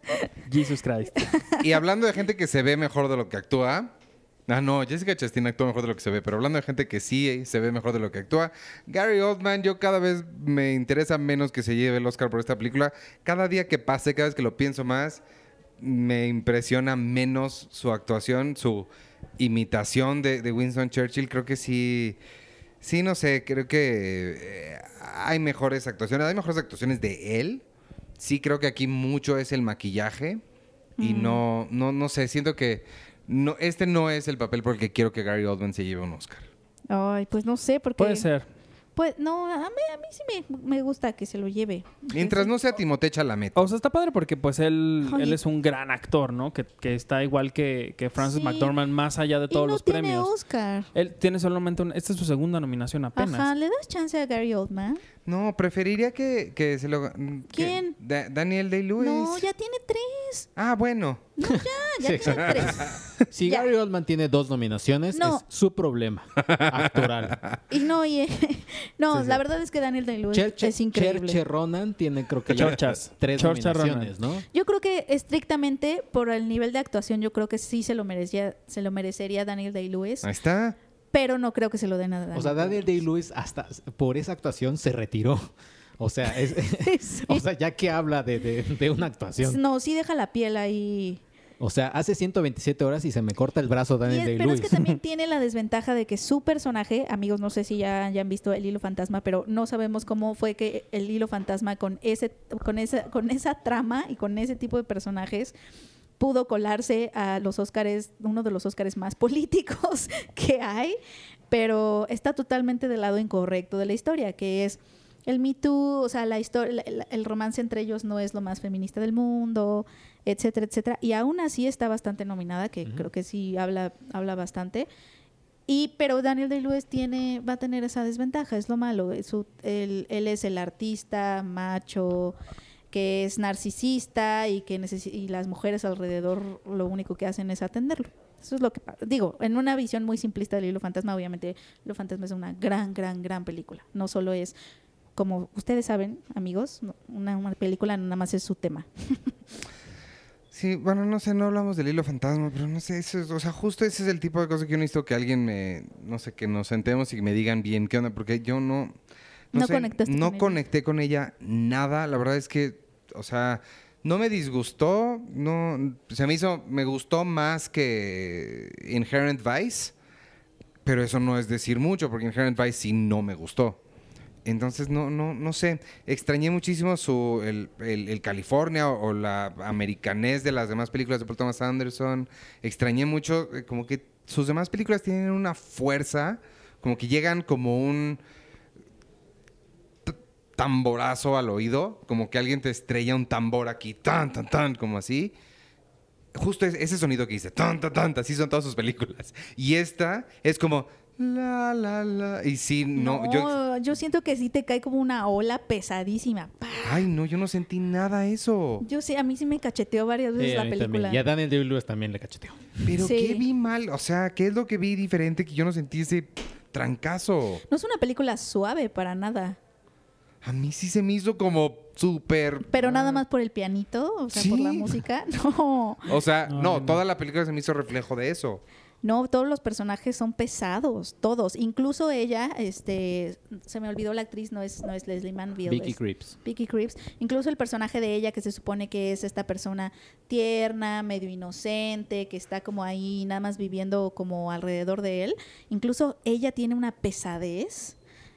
Jesus Christ. Y hablando de gente que se ve mejor de lo que actúa. Ah, no, Jessica Chastain actúa mejor de lo que se ve, pero hablando de gente que sí se ve mejor de lo que actúa, Gary Oldman, yo cada vez me interesa menos que se lleve el Oscar por esta película. Cada día que pase, cada vez que lo pienso más, me impresiona menos su actuación, su imitación de Winston Churchill. Creo que sí, no sé, creo que hay mejores actuaciones de él. Sí, creo que aquí mucho es el maquillaje y no sé, siento que este no es el papel por el que quiero que Gary Oldman se lleve un Oscar. ay, pues no sé, porque... Puede ser. Pues, no, a mí sí me gusta que se lo lleve. Mientras no sea Timothée Chalamet. O sea, está padre porque pues él Ay. es un gran actor, ¿no? Que está igual que Frances Sí. McDormand más allá de todos y no los tiene premios. Oscar. Él tiene solamente esta es su segunda nominación apenas. Ajá, ¿le das chance a Gary Oldman? No, preferiría que se lo... ¿Quién? Daniel Day-Lewis. No, ya tiene 3. Ah, bueno. Ya Sí, tiene 3. Si Ya. Gary Oldman tiene 2 nominaciones, No. es su problema actoral. Y no, no, Sí, sí. la verdad es que Daniel Day-Lewis es increíble. Saoirse Ronan tiene creo que ya Chorchas. 3 Saoirse nominaciones, ¿no? Yo creo que estrictamente por el nivel de actuación, yo creo que sí se lo merecería Daniel Day-Lewis, Ahí está. pero no creo que se lo den a Daniel. O sea, Daniel Day-Lewis hasta por esa actuación se retiró. O sea, Sí. o sea, ya que habla de una actuación. No, sí deja la piel ahí. O sea, hace 117 horas y se me corta el brazo Daniel Pero es Day-Lewis. que también tiene la desventaja de que su personaje, amigos, no sé si ya han visto El Hilo Fantasma, pero no sabemos cómo fue que El Hilo Fantasma con esa trama y con ese tipo de personajes pudo colarse a los Óscares, uno de los Óscares más políticos que hay, pero está totalmente del lado incorrecto de la historia, que es el Me Too, o sea, la historia, el romance entre ellos no es lo más feminista del mundo, etcétera, etcétera. Y aún así está bastante nominada, que creo que sí habla bastante. Pero Daniel Day-Lewis va a tener esa desventaja, es lo malo. Él es el artista macho que es narcisista y y las mujeres alrededor lo único que hacen es atenderlo. Eso es lo que digo, en una visión muy simplista del Hilo Fantasma, obviamente Hilo Fantasma es una gran película. No solo es, como ustedes saben, amigos, una película no nada más es su tema. Sí, bueno, no sé, no hablamos del hilo fantasma, pero no sé, o sea, justo ese es el tipo de cosa que yo necesito que alguien no sé, que nos sentemos y que me digan bien qué onda, porque yo no No sé, conectaste no con ella. conecté con ella nada, la verdad es que, o sea, no me disgustó, me gustó más que Inherent Vice, pero eso no es decir mucho, porque Inherent Vice sí no me gustó. Entonces, no sé. Extrañé muchísimo el California o la americanez de las demás películas de Paul Thomas Anderson. Extrañé mucho, como que sus demás películas tienen una fuerza, como que llegan como un tamborazo al oído, como que alguien te estrella un tambor aquí, tan, tan, tan, como así. Justo ese sonido que dice, tan, tan, tan, así son todas sus películas. Y esta es como... La, la, la. Y sí, yo siento que sí te cae como una ola pesadísima. ¡Pah! Ay, no, yo no sentí nada eso. Yo sí, a mí sí me cacheteó varias veces a la mí película. también. Y a Daniel Day-Lewis también le cacheteó. Pero Sí. ¿qué vi mal? O sea, ¿qué es lo que vi diferente que yo no sentí ese trancazo? No es una película suave para nada. A mí sí se me hizo como súper... Pero nada más por el pianito, o sea, por la Sí. música. No. O sea, No, no, no. toda la película se me hizo reflejo de eso. No, todos los personajes son pesados, todos. Incluso ella, se me olvidó la actriz, no es Leslie Manville. Vicky es Creeps. Vicky Creeps. Incluso el personaje de ella, que se supone que es esta persona tierna, medio inocente, que está como ahí nada más viviendo como alrededor de él. Incluso ella tiene una pesadez,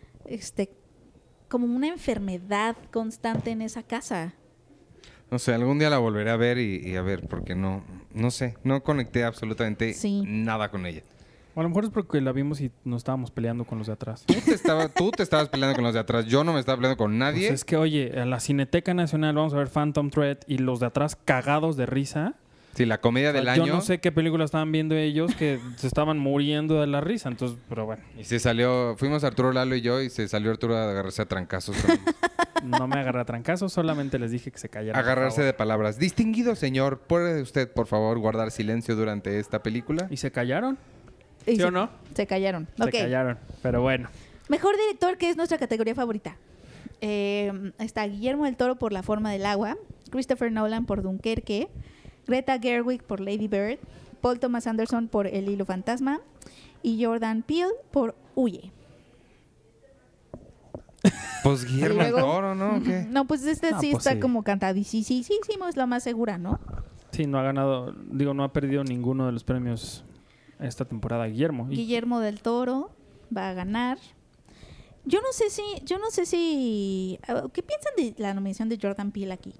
como una enfermedad constante en esa casa. No sé, algún día la volveré a ver y a ver, porque no sé, no conecté absolutamente Sí. nada con ella. A lo mejor es porque la vimos y nos estábamos peleando con los de atrás. Tú te estabas peleando con los de atrás, yo no me estaba peleando con nadie. Pues es que, oye, a la Cineteca Nacional vamos a ver Phantom Thread y los de atrás cagados de risa. Sí, la comedia O sea, del año. Yo no sé qué película estaban viendo ellos que se estaban muriendo de la risa. Entonces, pero bueno, Y fuimos Arturo Lalo y yo, y se salió Arturo a agarrarse a trancazos. no me agarré a trancazos, solamente les dije que se callaran. por Agarrarse favor. de palabras. Distinguido señor, ¿puede usted, por favor, guardar silencio durante esta película? ¿Y se callaron? Y ¿Sí se- o no? Se callaron. Se Ok. callaron. Pero bueno. Mejor director, que es nuestra categoría favorita. Está Guillermo del Toro por La forma del agua, Christopher Nolan por Dunkerque, Greta Gerwig por Lady Bird, Paul Thomas Anderson por El hilo fantasma y Jordan Peele por Huye. Pues Guillermo Y del luego- Toro, ¿no? ¿O qué? No, pues Ah, sí pues está sí. como cantadísimo, es la más segura, ¿no? Sí, no ha ganado, no ha perdido ninguno de los premios esta temporada Guillermo. Y Guillermo del Toro va a ganar. Yo no sé si ¿qué piensan de la nominación de Jordan Peele aquí?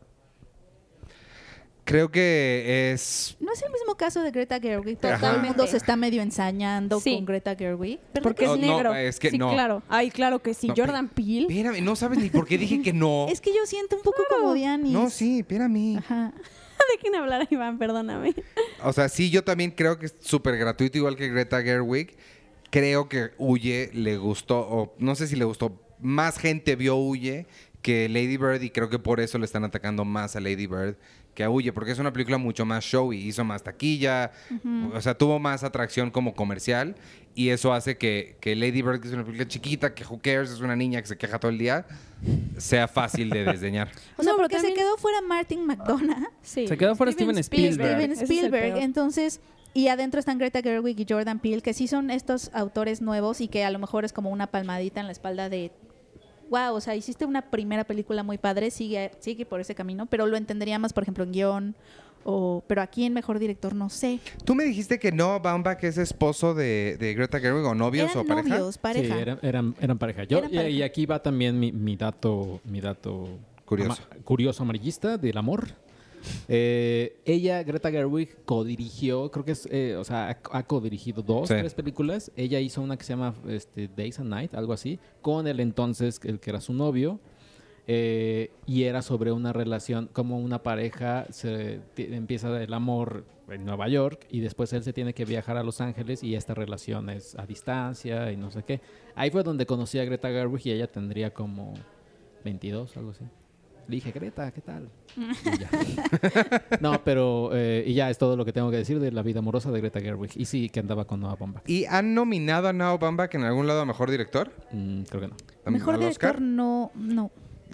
Creo que es... No es el mismo caso de Greta Gerwig. Todo Ajá. el mundo se está medio ensañando Sí. con Greta Gerwig. ¿Verdad Porque que es Oh, sí? no, negro. es que sí, no. claro. Ay, claro que sí. No, Jordan Peele. Espérame, no sabes ni por qué dije que no. Es que yo siento un poco como Dianis. No, sí, espérame. Ajá. Dejen hablar a Iván, perdóname. O sea, sí, yo también creo que es súper gratuito, igual que Greta Gerwig. Creo que Huye le gustó, o no sé si le gustó, más gente vio Huye que Lady Bird y creo que por eso le están atacando más a Lady Bird que a Huye, porque es una película mucho más showy, hizo más taquilla, o sea, tuvo más atracción como comercial y eso hace que Lady Bird, que es una película chiquita, que who cares, es una niña que se queja todo el día, sea fácil de desdeñar. O sea, No, porque también- se quedó fuera Martin McDonagh, Sí. Se quedó fuera Steven Spielberg. Steven Ese es el Spielberg. peor. Entonces, y adentro están Greta Gerwig y Jordan Peele, que sí son estos autores nuevos y que a lo mejor es como una palmadita en la espalda de wow, o sea, hiciste una primera película muy padre, sigue por ese camino, pero lo entendería más, por ejemplo, en guión, pero aquí en Mejor Director no sé. Tú me dijiste que Noah Baumbach es esposo de Greta Gerwig, o novios Eran o pareja. novios, pareja. Sí, eran pareja. Eran pareja. Y aquí va también mi dato Curioso. curioso amarillista del amor. Ella, Greta Gerwig, codirigió, creo que ha codirigido dos, Sí. 3 películas. Ella hizo una que se llama Days and Night, algo así, con el entonces, el que era su novio. Y era sobre una relación, como una pareja empieza el amor en Nueva York y después él se tiene que viajar a Los Ángeles y esta relación es a distancia y no sé qué. Ahí fue donde conocí a Greta Gerwig y ella tendría como 22, algo así. Le dije, Greta, ¿qué tal? Y ya. No, pero y ya es todo lo que tengo que decir de la vida amorosa de Greta Gerwig. Y sí, que andaba con Noah Baumbach. ¿Y han nominado a Noah Baumbach en algún lado a Mejor Director? Creo que no. Mejor ¿Al Director Oscar? no.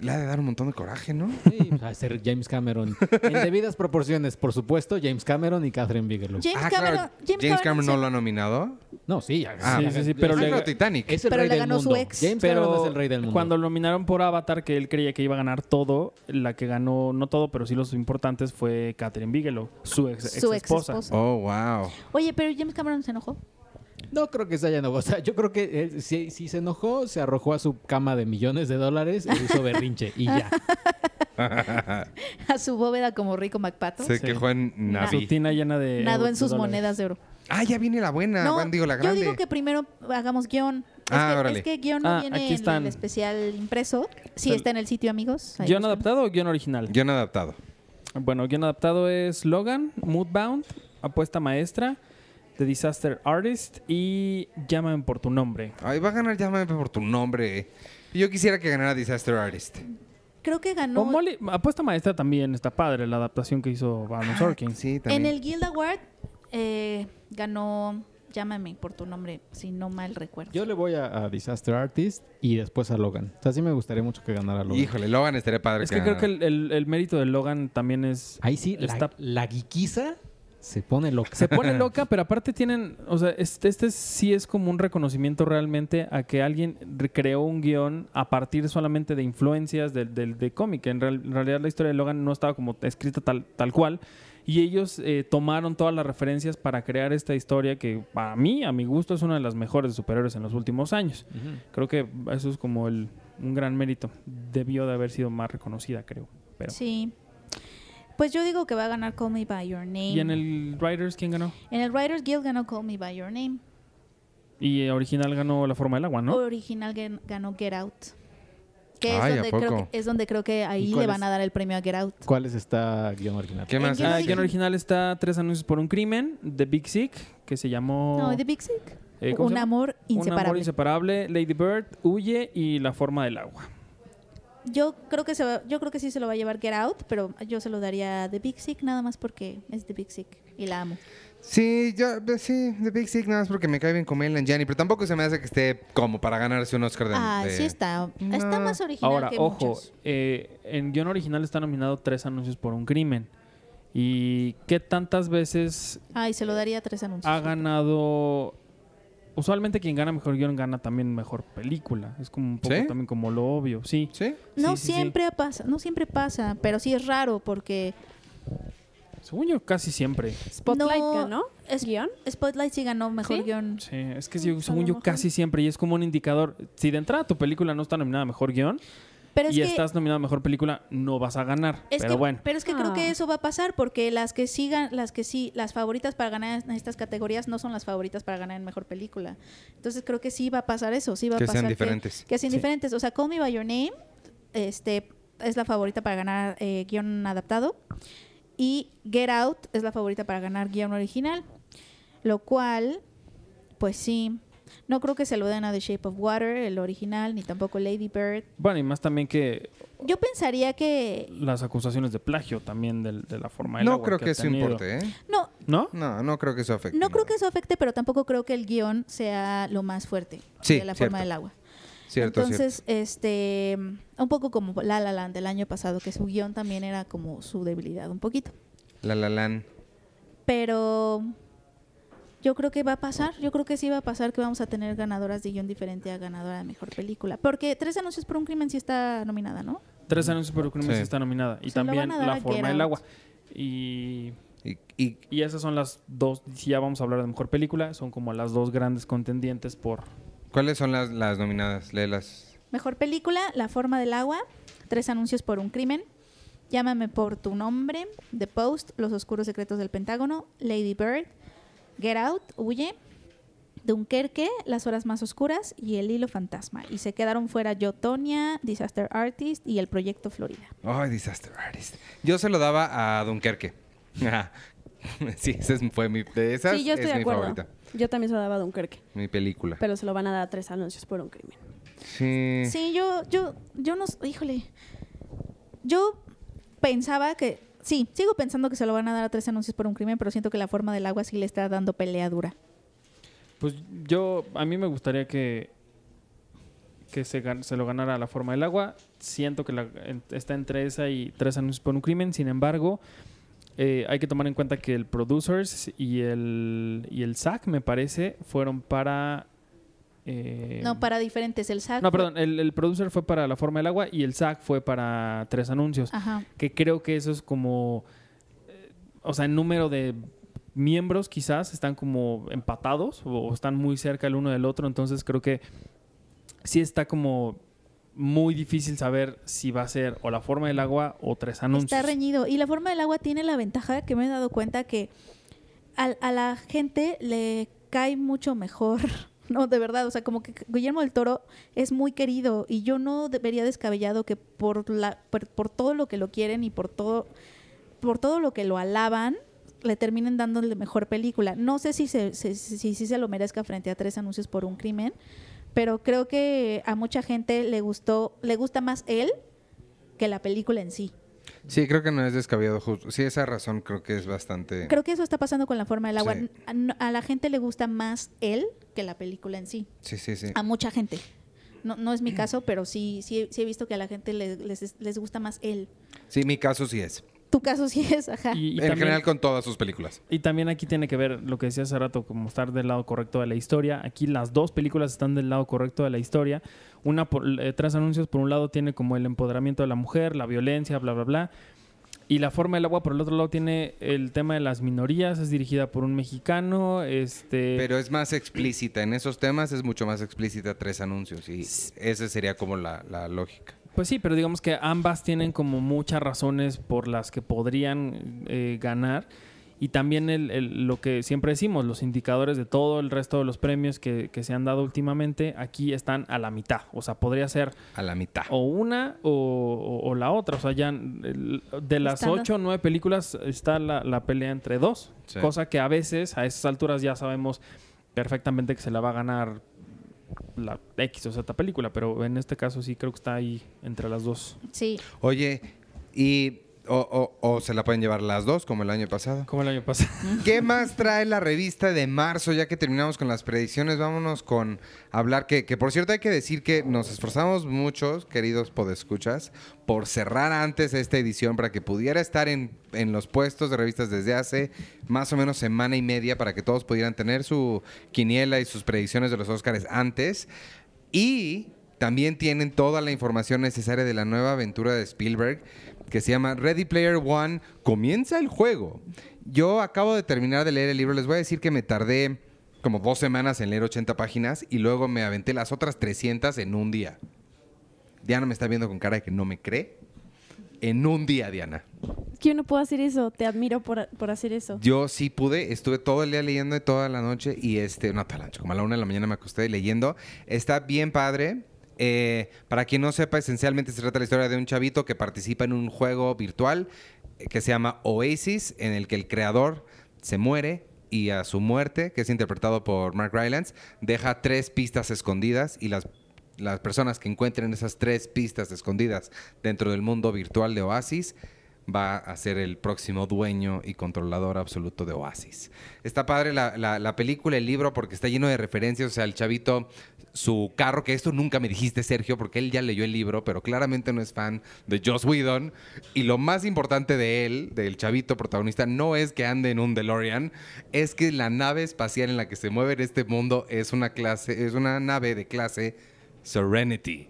Le ha de dar un montón de coraje, ¿no? Sí, va a ser James Cameron. En debidas proporciones, por supuesto, James Cameron y Catherine Bigelow. James Cameron no lo ha nominado. No, sí. Sí, pero Pero Titanic. Es el Pero rey le del ganó su mundo. ex. James Pero Cameron es el rey del mundo. cuando lo nominaron por Avatar, que él creía que iba a ganar todo, la que ganó, no todo, pero sí los importantes, fue Catherine Bigelow, su ex esposa. Oh, wow. Oye, pero James Cameron se enojó. No creo que se haya enojado. O sea, yo creo que él, si se enojó, se arrojó a su cama de millones de dólares e hizo berrinche y ya. A su bóveda como Rico McPato. Se quejó en Su Navi. tina llena de... Nadó en de sus dólares. monedas de oro. Ah, ya viene la buena. No, Digo, la yo grande. digo que primero hagamos guión. Órale. Es que guión no viene aquí en están. el especial impreso. Sí, Sal- está en el sitio, amigos. Ahí ¿Guión buscan. adaptado o guión original? Yo no he adaptado. Bueno, guión adaptado es Logan, Moodbound, Apuesta Maestra, The Disaster Artist y Llámame por tu nombre. Ay, va a ganar Llámame por tu nombre. Yo quisiera que ganara Disaster Artist. Creo que ganó. O Molly, Apuesta Maestra también está padre, la adaptación que hizo Aaron Sorkin. Sí, En también. el Guild Award ganó Llámame por tu nombre, si no mal recuerdo. Yo le voy a Disaster Artist y después a Logan. O sea, sí me gustaría mucho que ganara Logan. Híjole, Logan estaría padre. Es que creo que el mérito de Logan también es... Ahí sí, Está- la guiquiza se pone loca. Se pone loca, pero aparte tienen, o sea, este sí es como un reconocimiento realmente a que alguien creó un guión a partir solamente de influencias de cómic. En realidad la historia de Logan no estaba como escrita tal cual. Y ellos tomaron todas las referencias para crear esta historia que para mí, a mi gusto, es una de las mejores de superhéroes en los últimos años. Ujú. Creo que eso es como un gran mérito. Debió de haber sido más reconocida, creo. Pero. Sí. Pues yo digo que va a ganar Call Me By Your Name. ¿Y en el Writers quién ganó? En el Writers Guild ganó Call Me By Your Name. Y original ganó La Forma del Agua, ¿no? Original ganó Get Out. Que Ay, ¿a es, poco? donde creo que ahí ¿Y cuál le van es? a dar el premio a Get Out. ¿Cuáles está guión original? ¿Qué más? guión Guión original está 3 anuncios por un crimen, The Big Sick, que se llamó... No, The Big Sick. ¿cómo Un se llama? amor Un inseparable. amor inseparable, Lady Bird, Huye y La Forma del Agua. Yo creo que sí se lo va a llevar Get Out, pero yo se lo daría a The Big Sick nada más porque es The Big Sick y la amo. Sí, The Big Sick, nada más porque me cae bien con Maitland Gianni, pero tampoco se me hace que esté como para ganarse un Oscar de... Sí está. No. Está más original Ahora, que ojo, muchos. en guión original está nominado 3 anuncios por un crimen. ¿Y qué tantas veces Ay, se lo daría a 3 anuncios. ha ganado? Usualmente quien gana mejor guión gana también mejor película. Es como un poco ¿Sí? también como lo obvio, sí. ¿Sí? No sí, sí. siempre pasa, no siempre pasa, pero sí es raro porque Según yo, casi siempre. Spotlight No, ganó. es- ¿Guión? Spotlight sí ganó mejor ¿Sí? guión. Sí, es que A según lo yo mejor. casi siempre. Y es como un indicador. Si de entrada tu película no está nominada a mejor guión Pero es y que estás nominada a mejor película, no vas a ganar. Pero bueno. Pero es que creo que Ah. eso va a pasar porque las favoritas para ganar en estas categorías no son las favoritas para ganar en mejor película. Entonces creo que sí va a pasar eso, sí va Que a pasar sean diferentes. que sean Sí. diferentes. O sea, Call Me By Your Name, es la favorita para ganar guión adaptado y Get Out es la favorita para ganar guión original, lo cual, pues sí. No creo que se lo den a The Shape of Water, el original, ni tampoco Lady Bird. Bueno, y más también que Yo pensaría que las acusaciones de plagio también de La Forma del No Agua creo ha que eso tenido. importe, ¿eh? no, ¿No? No creo que eso afecte. no creo que eso afecte, pero tampoco creo que el guión sea lo más fuerte Sí, de La cierto. Forma del Agua. Cierto, Entonces, un poco como La La Land del año pasado, que su guión también era como su debilidad un poquito. La Land. Pero yo creo que va a pasar, yo creo que sí va a pasar que vamos a tener ganadoras de guión diferente a ganadora de mejor película. Porque 3 anuncios por un crimen sí está nominada, ¿no? 3 anuncios por un crimen Sí. sí está nominada. Y Se lo también van a dar La a Forma Get del Out. Agua. Y Y esas son las dos, si ya vamos a hablar de mejor película, son como las dos grandes contendientes por... ¿cuáles son las nominadas? Léelas. Mejor película, La Forma del Agua, 3 anuncios por un crimen, Llámame por tu nombre, The Post, Los oscuros secretos del Pentágono, Lady Bird, Get Out, Huye, Dunkerque, Las horas más oscuras y El hilo fantasma. Y se quedaron fuera Yo, Tonya, Disaster Artist y El Proyecto Florida. Ay, Disaster Artist. Yo se lo daba a Dunkerque. Sí, fue de esas Sí, yo estoy es de mi acuerdo. favorita. Yo también se lo daba a Dunkerque. Mi película. Pero se lo van a dar a 3 anuncios por un crimen. Sí. Sí, yo no, híjole, yo pensaba que, sí, sigo pensando que se lo van a dar a 3 anuncios por un crimen, pero siento que La Forma del Agua sí le está dando pelea dura. Pues a mí me gustaría que que se lo ganara La Forma del Agua. Siento que está entre esa y 3 anuncios por un crimen. Sin embargo, hay que tomar en cuenta que el Producers y el SAG, me parece, fueron para... No, para diferentes. El SAG. No, perdón, el Producer fue para La Forma del Agua y el SAG fue para 3 anuncios. Ajá. Que creo que eso es como... o sea, el número de miembros quizás están como empatados o están muy cerca el uno del otro. Entonces creo que sí está como muy difícil saber si va a ser o La Forma del Agua o 3 anuncios. Está reñido. Y La Forma del Agua tiene la ventaja que me he dado cuenta que a la gente le cae mucho mejor. No, de verdad. O sea, como que Guillermo del Toro es muy querido y yo no vería descabellado que por todo lo que lo quieren y por todo lo que lo alaban, le terminen dándole mejor película. No sé si se lo merezca frente a 3 anuncios por un crimen, pero creo que a mucha gente le gusta más él que la película en sí. Sí, creo que no es descabellado justo. Sí, esa razón creo que es bastante... Creo que eso está pasando con La Forma del Agua. Sí. A la gente le gusta más él que la película en sí. Sí. A mucha gente. No es mi caso, pero sí he visto que a la gente les gusta más él. Sí, mi caso sí es. Tu caso sí es, ajá. Y En también- general con todas sus películas. Y también aquí tiene que ver lo que decía hace rato, como estar del lado correcto de la historia. Aquí las dos películas están del lado correcto de la historia. Una, 3 anuncios, por un lado tiene como el empoderamiento de la mujer, la violencia, bla, bla, bla. Y La Forma del Agua, por el otro lado, tiene el tema de las minorías. Es dirigida por un mexicano. Pero es más explícita. En esos temas es mucho más explícita 3 anuncios. Y esa sería como la lógica. Pues sí, pero digamos que ambas tienen como muchas razones por las que podrían ganar. Y también lo que siempre decimos, los indicadores de todo el resto de los premios que se han dado últimamente, aquí están a la mitad. O sea, podría ser A la mitad. o una o la otra. O sea, ya de las Están- 8 o 9 películas está la pelea entre 2. Sí. Cosa que a veces, a esas alturas, ya sabemos perfectamente que se la va a ganar la X o Z película. Pero en este caso sí creo que está ahí entre las dos. Sí. Oye, y... O se la pueden llevar las dos, como el año pasado. Como el año pasado. ¿Qué más trae la revista de marzo? Ya que terminamos con las predicciones, vámonos con hablar que por cierto hay que decir que nos esforzamos muchos, queridos podescuchas, por cerrar antes esta edición para que pudiera estar en los puestos de revistas desde hace más o menos semana y media para que todos pudieran tener su quiniela y sus predicciones de los Óscares antes. Y también tienen toda la información necesaria de la nueva aventura de Spielberg que se llama Ready Player One, comienza el juego. Yo acabo de terminar de leer el libro, les voy a decir que me tardé como 2 semanas en leer 80 páginas y luego me aventé las otras 300 en un día. Diana me está viendo con cara de que no me cree. En un día, Diana. Es que yo no puedo hacer eso. Te admiro por hacer eso. Yo sí pude, estuve todo el día leyendo y toda la noche y no toda la noche, como a la 1 de la mañana me acosté leyendo. Está bien padre. Para quien no sepa, esencialmente se trata la historia de un chavito que participa en un juego virtual que se llama Oasis, en el que el creador se muere y a su muerte, que es interpretado por Mark Rylance, deja 3 pistas escondidas y las personas que encuentren esas 3 pistas escondidas dentro del mundo virtual de Oasis va a ser el próximo dueño y controlador absoluto de Oasis. Está padre la película, el libro, porque está lleno de referencias. O sea, el chavito, su carro, que esto nunca me dijiste, Sergio, porque él ya leyó el libro, pero claramente no es fan de Joss Whedon. Y lo más importante de él, del chavito protagonista, no es que ande en un DeLorean, es que la nave espacial en la que se mueve en este mundo es una nave de clase Serenity.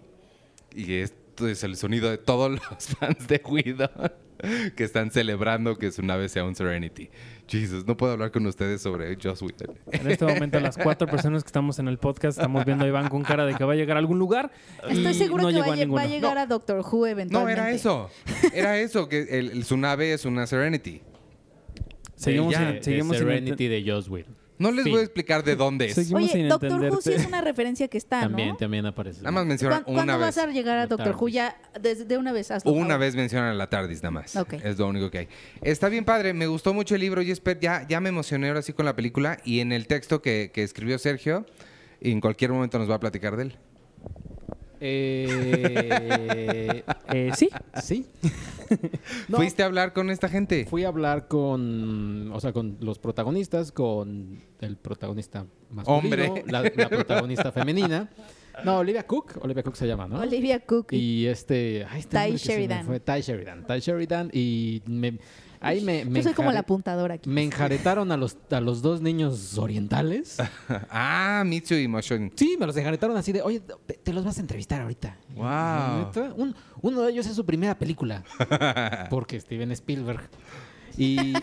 Y esto es el sonido de todos los fans de Whedon que están celebrando que su nave sea un Serenity. Jesus, no puedo hablar con ustedes sobre Joss Whedon. En este momento, las 4 personas que estamos en el podcast estamos viendo a Iván con cara de que va a llegar a algún lugar. Estoy y seguro no que llegó a va a ninguno. llegar a Doctor Who No, eventualmente. era eso, que su nave es una Serenity. Seguimos Ya, sin- seguimos The sin Serenity de Joss Whedon. No les Fin. voy a explicar de dónde es. Seguimos Oye, sin Doctor Who sí entenderte. es una referencia que está, ¿no? También aparece. Nada más mencionan ¿Cuándo una vas vez. a llegar a La Doctor Who? TARDIS. Ya, de una vez hazlo. Una ahora. vez mencionan la TARDIS nada más. Ok. Es lo único que hay. Está bien padre. Me gustó mucho el libro. Y ya me emocioné ahora sí con la película. Y en el texto que escribió Sergio, y en cualquier momento nos va a platicar de él. Sí. Sí. No, ¿Fuiste a hablar con esta gente? fui a hablar con los protagonistas, con el protagonista masculino, Hombre. la protagonista femenina. No, Olivia Cook se llama, ¿no? Olivia Cook y Y Ty Ty Sheridan. Ty Sheridan. Y ahí me yo soy como enjare- la apuntadora aquí. Me enjaretaron a los dos niños orientales. Ah, Mitsu y Moshon. Sí, me los enjaretaron así de, oye, te los vas a entrevistar ahorita. Wow. ¿Neta? Uno de ellos es su primera película. Porque Steven Spielberg. Y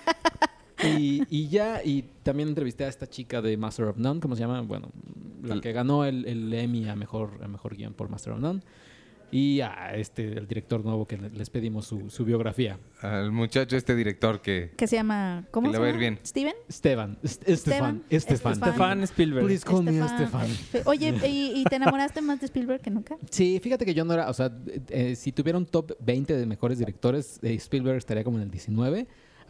también entrevisté a esta chica de Master of None, ¿cómo se llama? Bueno, la que ganó el Emmy a mejor guión por Master of None. Y a el director nuevo que les pedimos su biografía. Al muchacho director que Que se llama, ¿cómo Que se le va a llama? ir bien. ¿Steven? Estefan. Stefan Spielberg. Please call me Estefan. Oye, ¿y te enamoraste más de Spielberg que nunca? Sí, fíjate que yo no era, o sea, si tuviera un top 20 de mejores directores, Spielberg estaría como en el 19.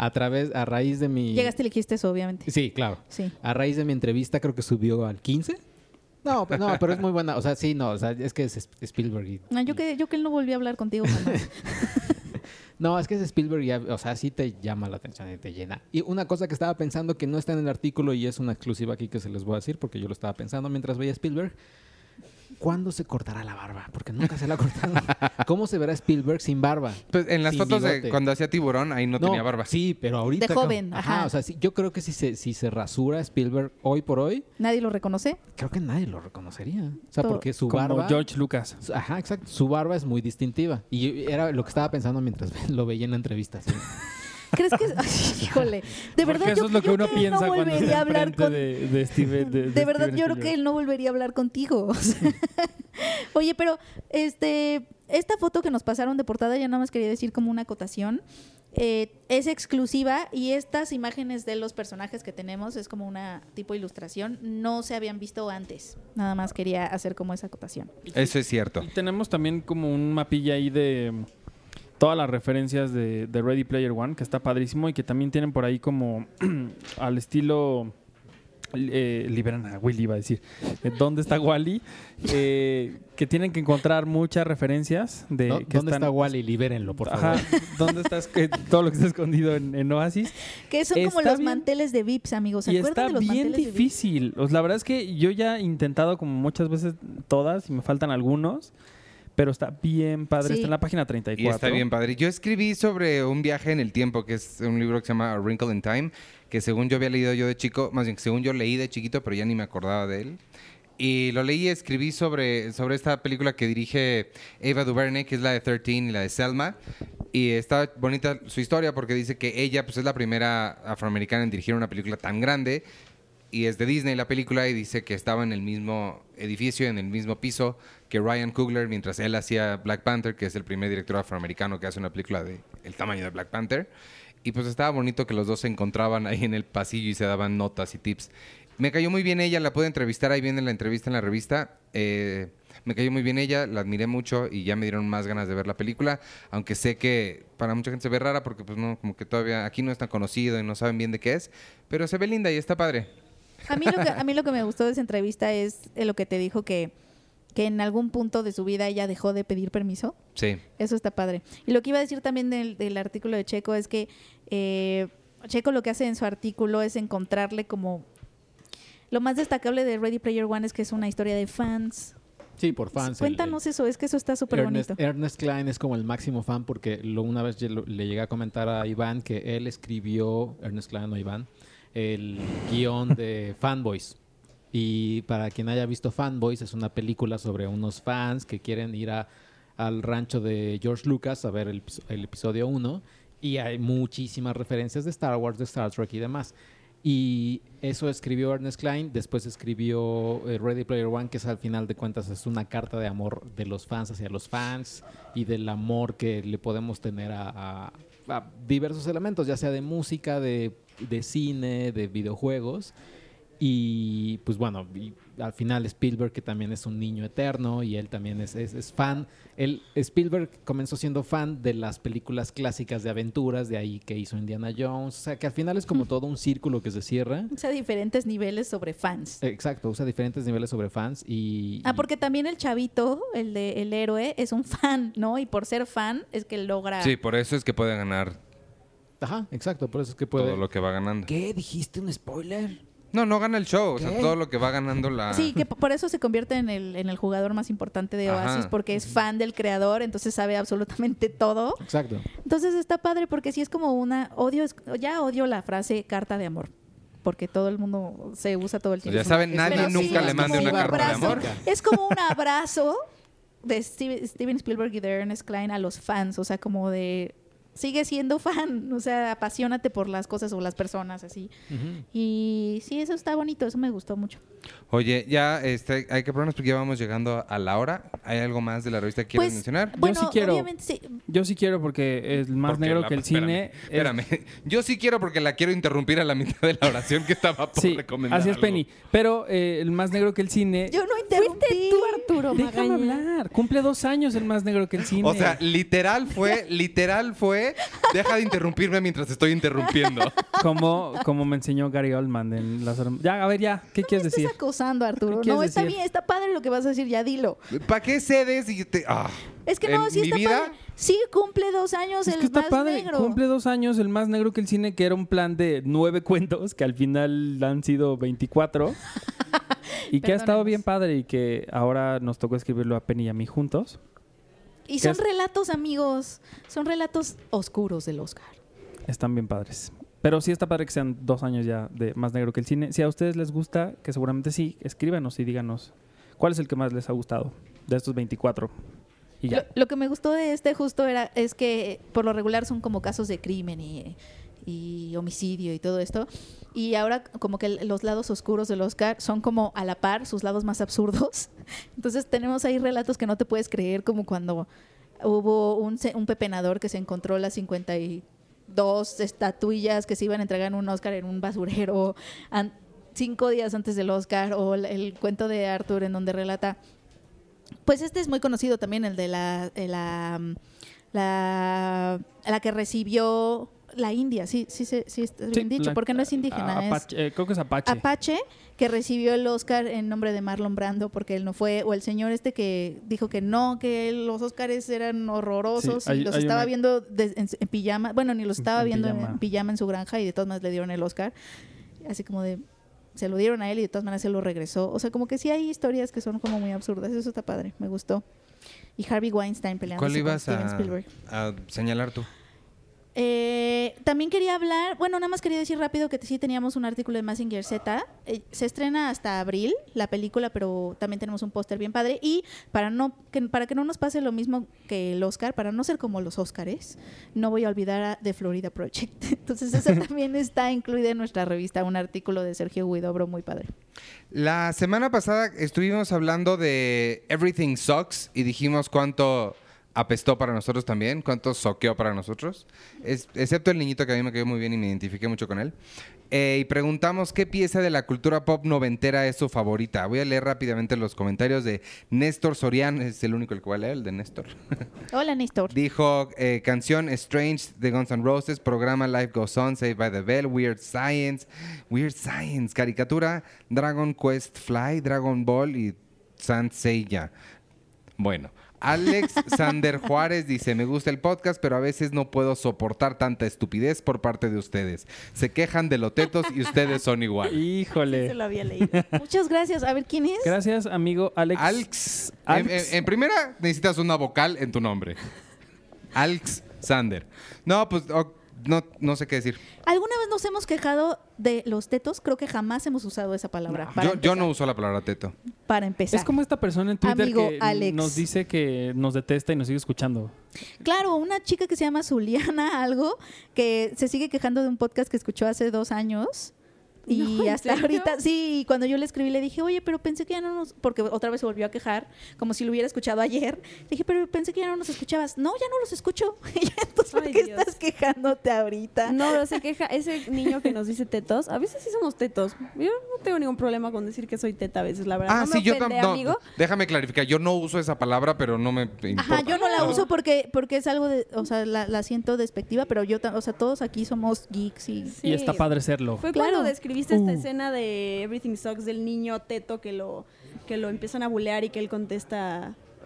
A raíz de mi... Llegaste y le dijiste eso, obviamente. Sí, claro. Sí. A raíz de mi entrevista creo que subió al 15. No, pero es muy buena. O sea, sí, no, o sea, es que es Spielberg. No, yo que él no volví a hablar contigo jamás. No, es que es Spielberg y, o sea, sí te llama la atención y te llena. Y una cosa que estaba pensando que no está en el artículo y es una exclusiva aquí que se les voy a decir porque yo lo estaba pensando mientras veía Spielberg. ¿Cuándo se cortará la barba? Porque nunca se la ha cortado. ¿Cómo se verá Spielberg sin barba? Pues en las Sin fotos de bigote. cuando hacía Tiburón, ahí no tenía barba. Sí, pero ahorita... De joven, ajá. ajá. O sea, sí, yo creo que si se rasura Spielberg hoy por hoy, ¿Nadie lo reconoce? creo que nadie lo reconocería. O sea, Todo. porque su Como barba... George Lucas. Ajá, exacto. Su barba es muy distintiva. Y era lo que estaba pensando mientras lo veía en la entrevista. ¿Sí? ¿Crees que ay, híjole, de verdad Porque eso yo, es lo que yo uno que él piensa no cuando volvería está a hablar enfrente con de Steven. de verdad Steven yo creo Spielberg. que él no volvería a hablar contigo. O sea, oye, pero esta foto que nos pasaron de portada, ya nada más quería decir como una acotación. Es exclusiva y estas imágenes de los personajes que tenemos es como una tipo ilustración, no se habían visto antes. Nada más quería hacer como esa acotación. Eso es cierto. Y tenemos también como un mapilla ahí de todas las referencias de Ready Player One, que está padrísimo y que también tienen por ahí como al estilo... liberan a Willy, iba a decir. ¿Dónde está Wally? Que tienen que encontrar muchas referencias de... que ¿Dónde está Wally? Libérenlo, por favor. Ajá, ¿dónde está todo lo que está escondido en Oasis? Que son como Está los bien. manteles de Vips, amigos. ¿Se Y acuerdan está de los bien manteles de Vips? difícil. La verdad es que yo ya he intentado como muchas veces todas y me faltan algunos, pero está bien padre. Sí. Está en la página 34. Y está bien padre. Yo escribí sobre un viaje en el tiempo, que es un libro que se llama A Wrinkle in Time, que según yo había leído yo de chico, más bien que según yo leí de chiquito, pero ya ni me acordaba de él. Y lo leí y escribí sobre esta película que dirige Ava DuVernay, que es la de 13 y la de Selma. Y está bonita su historia porque dice que ella pues, es la primera afroamericana en dirigir una película tan grande. Y es de Disney la película y dice que estaba en el mismo edificio, en el mismo piso que Ryan Coogler mientras él hacía Black Panther, que es el primer director afroamericano que hace una película del tamaño de Black Panther. Y pues estaba bonito que los dos se encontraban ahí en el pasillo y se daban notas y tips. Me cayó muy bien ella, la pude entrevistar, ahí viene la entrevista en la revista. Me cayó muy bien ella, la admiré mucho y ya me dieron más ganas de ver la película, aunque sé que para mucha gente se ve rara porque pues no, como que todavía aquí no es tan conocido y no saben bien de qué es, pero se ve linda y está padre. A mí lo que me gustó de esa entrevista es lo que te dijo que en algún punto de su vida ella dejó de pedir permiso. Sí. Eso está padre. Y lo que iba a decir también del artículo de Checo es que Checo lo que hace en su artículo es encontrarle como... Lo más destacable de Ready Player One es que es una historia de fans. Sí, por fans. Cuéntanos eso, es que eso está súper bonito. Ernest Cline es como el máximo fan porque una vez le llegué a comentar a Iván que él escribió, Ernest Cline o Iván, el guión de Fanboys. Y para quien haya visto Fanboys, es una película sobre unos fans que quieren ir al rancho de George Lucas a ver el episodio 1 y hay muchísimas referencias de Star Wars, de Star Trek y demás. Y eso escribió Ernest Cline, después escribió Ready Player One, que es al final de cuentas es una carta de amor de los fans hacia los fans y del amor que le podemos tener a diversos elementos, ya sea de música, de cine, de videojuegos. Y pues bueno, y al final Spielberg, que también es un niño eterno y él también es fan. Spielberg comenzó siendo fan de las películas clásicas de aventuras, de ahí que hizo Indiana Jones. O sea, que al final es como todo un círculo que se cierra. Usa diferentes niveles sobre fans. Exacto, usa diferentes niveles sobre fans y... Porque también el chavito, el héroe, es un fan, ¿no? Y por ser fan es que logra... Sí, por eso es que puede ganar Ajá, exacto, por eso es que puede... todo lo que va ganando. ¿Qué? ¿Dijiste un spoiler? No gana el show. O sea, ¿Qué? todo lo que va ganando la... Sí, que por eso se convierte en el jugador más importante de Oasis, Ajá. porque es fan del creador, entonces sabe absolutamente todo. Exacto. Entonces está padre porque sí es como ya odio la frase carta de amor, porque todo el mundo se usa todo el tiempo. Ya saben, nadie Pero sí, nunca es le mande como una un carta de abrazo. amor. Es como un abrazo de Steven Spielberg y de Ernest Cline a los fans, o sea, como de sigue siendo fan, o sea, apasionate por las cosas o las personas así. Ujú. Y sí, eso está bonito, eso me gustó mucho. Oye, ya hay que ponernos porque ya vamos llegando a la hora. ¿Hay algo más de la revista que quieres mencionar? Bueno, sí quiero. obviamente sí. Yo sí quiero porque es más Porque negro que el cine. Espérame. Yo sí quiero porque la quiero interrumpir a la mitad de la oración que estaba por Sí, recomendar. así es, algo. Penny. Pero el más negro que el cine... Yo no interrumpí. Fuiste tú, Arturo Déjame Magaña. hablar. Cumple 2 años el más negro que el cine. O sea, literal fue, deja de interrumpirme mientras estoy interrumpiendo. como me enseñó Gary Oldman en las... Ya, a ver, ya. ¿Qué quieres Me estás decir? acosando, Arturo. ¿Qué quieres No, está decir? bien, está padre lo que vas a decir, ya dilo. ¿Para qué cedes y te...? Es que no, En sí mi está vida- padre. Sí, cumple 2 años Es el que está más padre. negro. Cumple 2 años el más negro que el cine, que era un plan de 9 cuentos, que al final han sido 24. Y que ha estado Perdónenos. bien padre y que ahora nos tocó escribirlo a Penny y a mí juntos. Y ¿Qué son es? relatos, amigos. Son relatos oscuros del Oscar. Están bien padres. Pero sí está padre que sean 2 años ya de más negro que el cine. Si a ustedes les gusta, que seguramente sí, escríbanos y díganos cuál es el que más les ha gustado de estos 24. Y ya. Lo que me gustó de este justo es que por lo regular son como casos de crimen y homicidio y todo esto. Y ahora como que los lados oscuros del Oscar son como a la par sus lados más absurdos. Entonces tenemos ahí relatos que no te puedes creer, como cuando hubo un pepenador que se encontró las 52 estatuillas que se iban a entregar en un Oscar en un basurero 5 días antes del Oscar, o el cuento de Arthur en donde relata. Pues este es muy conocido también, el de la que recibió la India, sí está bien dicho, porque no es indígena, Apache, creo que es Apache. Apache, que recibió el Oscar en nombre de Marlon Brando porque él no fue, o el señor este que dijo que no, que los Oscars eran horrorosos Sí, y hay los estaba una- viendo en pijama, bueno, ni los estaba En viendo pijama. en pijama en su granja y de todas maneras le dieron el Oscar, así como de se lo dieron a él y de todas maneras se lo regresó, o sea, como que sí hay historias que son como muy absurdas, eso está padre, me gustó. Y Harvey Weinstein peleando ¿Cuál con ibas Steven Spielberg. a señalar tú? También quería hablar, bueno, nada más quería decir rápido que sí teníamos un artículo de Mazinger Z. Se estrena hasta abril la película, pero también tenemos un póster bien padre. Y para que no nos pase lo mismo que el Oscar, para no ser como los Óscares, no voy a olvidar a The Florida Project. Entonces esa también está incluida en nuestra revista, un artículo de Sergio Huidobro muy padre. La semana pasada estuvimos hablando de Everything Sucks y dijimos cuánto apestó para nosotros también, cuánto soqueó para nosotros, excepto el niñito que a mí me quedó muy bien y me identifiqué mucho con él. Y preguntamos qué pieza de la cultura pop noventera es su favorita. Voy a leer rápidamente los comentarios de Néstor Soriano, es el único el que voy a leer, el de Néstor. Hola, Néstor. Dijo canción Strange de Guns N' Roses, programa Life Goes On, Saved by the Bell, Weird Science, caricatura, Dragon Quest Fly, Dragon Ball y Saint Seiya. Bueno, Alex Sander Juárez dice, me gusta el podcast, pero a veces no puedo soportar tanta estupidez por parte de ustedes. Se quejan de lotetos y ustedes son igual. Se Híjole. lo había leído. Muchas gracias. A ver, ¿quién es? Gracias, amigo Alex. Alex. Alex. En primera, necesitas una vocal en tu nombre. Alex Sander. No, pues no sé qué decir. ¿Alguna vez nos hemos quejado de los tetos? Creo que jamás hemos usado esa palabra. Para Yo empezar. no uso la palabra teto. Para empezar. Es como esta persona en Twitter Amigo que Alex. nos dice que nos detesta y nos sigue escuchando. Claro, una chica que se llama Zuliana algo, que se sigue quejando de un podcast que escuchó hace 2 años. Y No, ¿en hasta serio? ahorita, sí, y cuando yo le escribí le dije, oye, pero pensé que ya no nos... Porque otra vez se volvió a quejar, como si lo hubiera escuchado ayer. Le dije, pero pensé que ya no nos escuchabas. No, ya no los escucho. Y ya, entonces, ¿por Ay, qué Dios. estás quejándote ahorita? No, pero se queja ese niño que nos dice tetos. A veces sí somos tetos. Yo no tengo ningún problema con decir que soy teta a veces, la verdad. Ah, no sí, me yo ofende, también. amigo. Déjame clarificar. Yo no uso esa palabra, pero no me importa. Ajá, yo no la uso porque es algo de... O sea, la siento despectiva, pero yo... O sea, todos aquí somos geeks y... Y está padre serlo. Fue Claro. cuando describiste esta escena de Everything Sucks del niño teto que lo empiezan a bulear y que él contesta